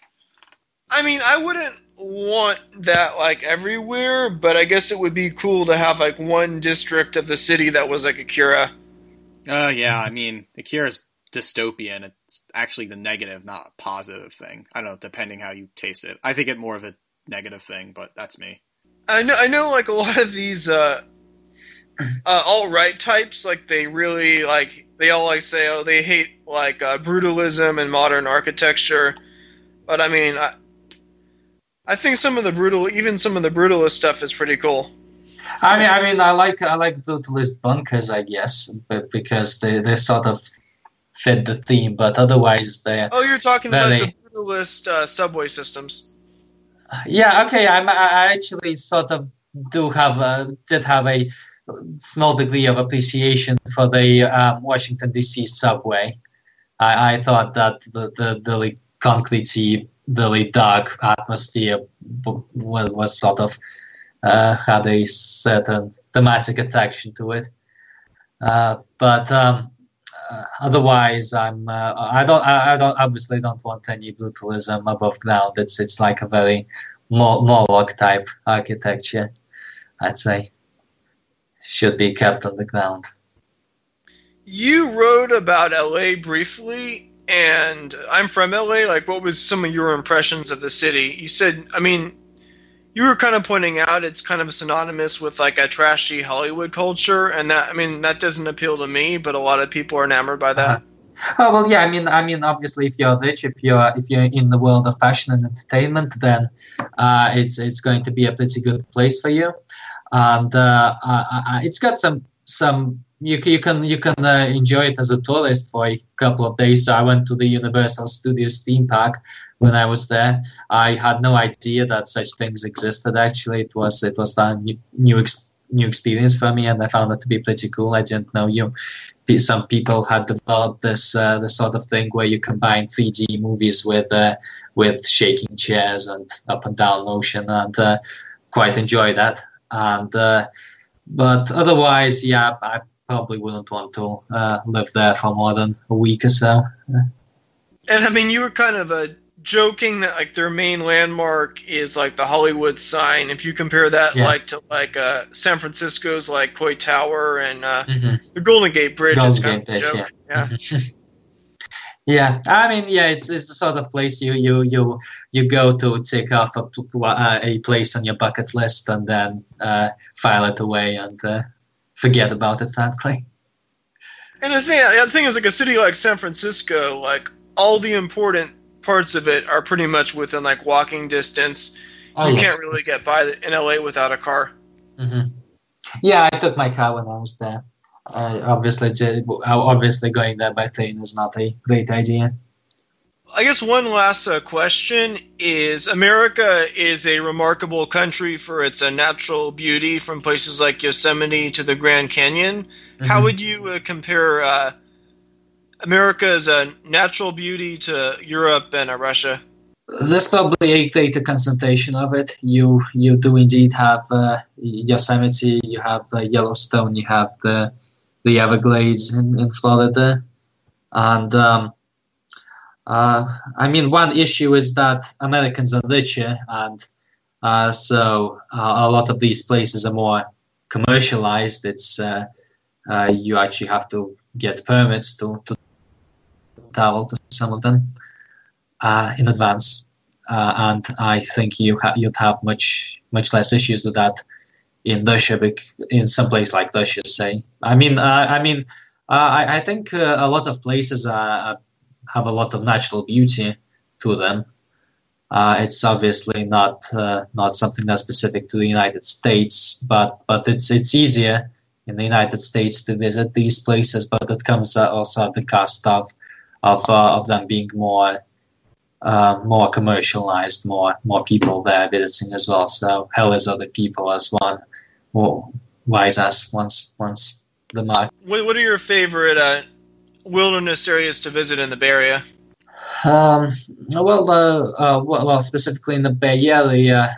I mean, I wouldn't want that like everywhere, but I guess it would be cool to have like one district of the city that was like Akira.
Yeah, I mean, Akira's dystopian. It's actually the negative, not positive thing. I don't know, depending how you taste it. I think it more of a negative thing, but that's me.
I know like a lot of these alt-right types, like they really like, they all like say, oh, they hate like brutalism and modern architecture. But I mean, I think some of the brutalist stuff is pretty cool.
I mean, I like brutalist bunkers, I guess, but because they sort of fit the theme. But otherwise, they.
Oh, you're talking about the brutalist subway systems.
Yeah. Okay. I actually sort of did have a small degree of appreciation for the Washington D.C. subway. I thought that the really concretey, really dark atmosphere was sort of had a certain thematic attraction to it. But otherwise, I obviously don't want any brutalism above ground. It's like a very Moloch type architecture, I'd say. Should be kept on the ground.
You wrote about LA briefly, and I'm from LA. Like, what was some of your impressions of the city? You said, I mean, you were kind of pointing out it's kind of synonymous with like a trashy Hollywood culture, and that, I mean, that doesn't appeal to me, but a lot of people are enamored by that.
Oh well, yeah. I mean, obviously, if you're rich, if you're in the world of fashion and entertainment, then it's going to be a pretty good place for you. And it's got some you can enjoy it as a tourist for a couple of days. So I went to the Universal Studios theme park when I was there. I had no idea that such things existed. Actually, it was a new experience for me, and I found it to be pretty cool. I didn't know some people had developed this sort of thing where you combine 3D movies with shaking chairs and up and down motion, and quite enjoy that. And but otherwise, yeah, I probably wouldn't want to live there for more than a week or so.
And I mean, you were kind of joking that like their main landmark is like the Hollywood sign. If you compare that like to like San Francisco's like Coit Tower and the Golden Gate Bridge, it's kind of a joke. Yeah.
Yeah, I mean, yeah, it's the sort of place you go to tick off a place on your bucket list and then file it away and forget about it, frankly.
And the thing is, like a city like San Francisco, like all the important parts of it are pretty much within like walking distance. You can't really get by in LA without a car.
Mm-hmm. Yeah, I took my car when I was there. Obviously, going there by train is not a great idea.
I guess one last question is, America is a remarkable country for its natural beauty, from places like Yosemite to the Grand Canyon. Mm-hmm. How would you compare America's natural beauty to Europe and Russia?
There's probably a greater concentration of it. You do indeed have Yosemite, you have Yellowstone, you have the Everglades in Florida. And I mean, one issue is that Americans are richer, and so a lot of these places are more commercialized. It's you actually have to get permits to travel to some of them in advance, and I think you'd have much less issues with that in Russia, in some place like Russia, say. I think a lot of places have a lot of natural beauty to them. It's obviously not something that's specific to the United States, but it's easier in the United States to visit these places. But it comes also at the cost of them being more commercialized, more people there visiting as well. So hell is other people as one wise ass once the mark.
What are your favorite wilderness areas to visit in the Bay Area?
Well, specifically in the Bay Area,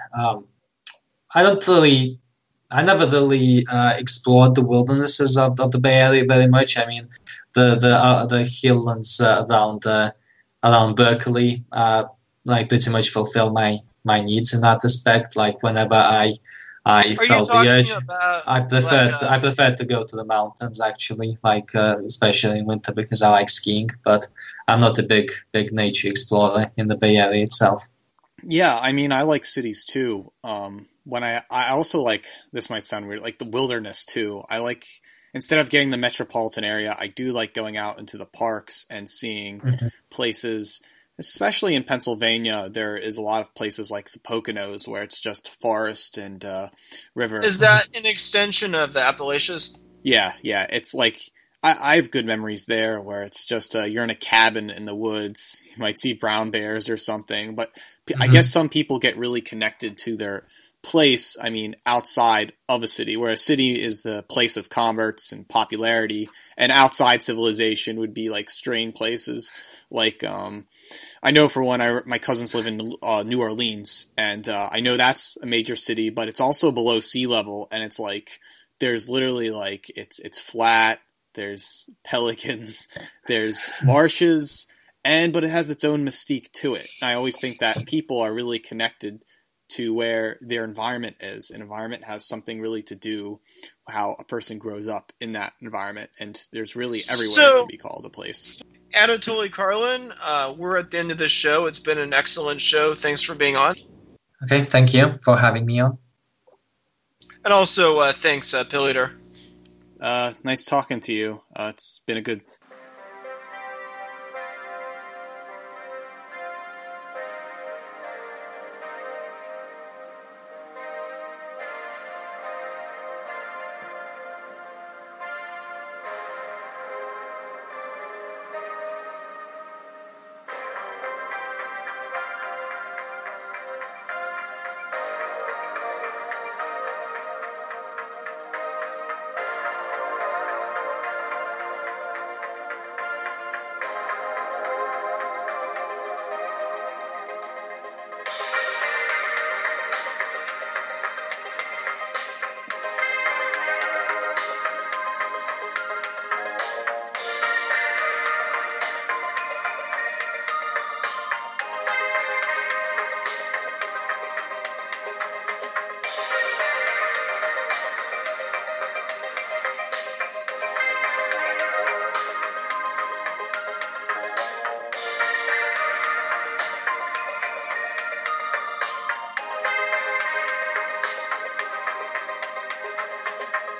I never really explored the wildernesses of the Bay Area very much. I mean, the hills around Berkeley like pretty much fulfill my needs in that respect. Like whenever I felt the urge, I prefer to go to the mountains actually, like especially in winter because I like skiing. But I'm not a big nature explorer in the Bay Area itself.
Yeah, I mean, I like cities too. When I also like, this might sound weird, like the wilderness too. I like, instead of getting the metropolitan area, I do like going out into the parks and seeing places, especially in Pennsylvania. There is a lot of places like the Poconos where it's just forest and river.
Is that an extension of the Appalachians?
Yeah. It's like, I have good memories there where it's just you're in a cabin in the woods. You might see brown bears or something, but I guess some people get really connected to their place, I mean, outside of a city, where a city is the place of commerce and popularity, and outside civilization would be like strange places. Like, I know for one, my cousins live in New Orleans, and I know that's a major city, but it's also below sea level, and it's like, there's literally like, it's flat, there's pelicans, there's marshes, but it has its own mystique to it. And I always think that people are really connected to where their environment is. An environment has something really to do how a person grows up in that environment, and there's really everywhere can be called a place.
Anatoly Karlin, we're at the end of this show. It's been an excellent show. Thanks for being on.
Okay, thank you for having me on.
And also, thanks, Pilator.
Nice talking to you. It's been a good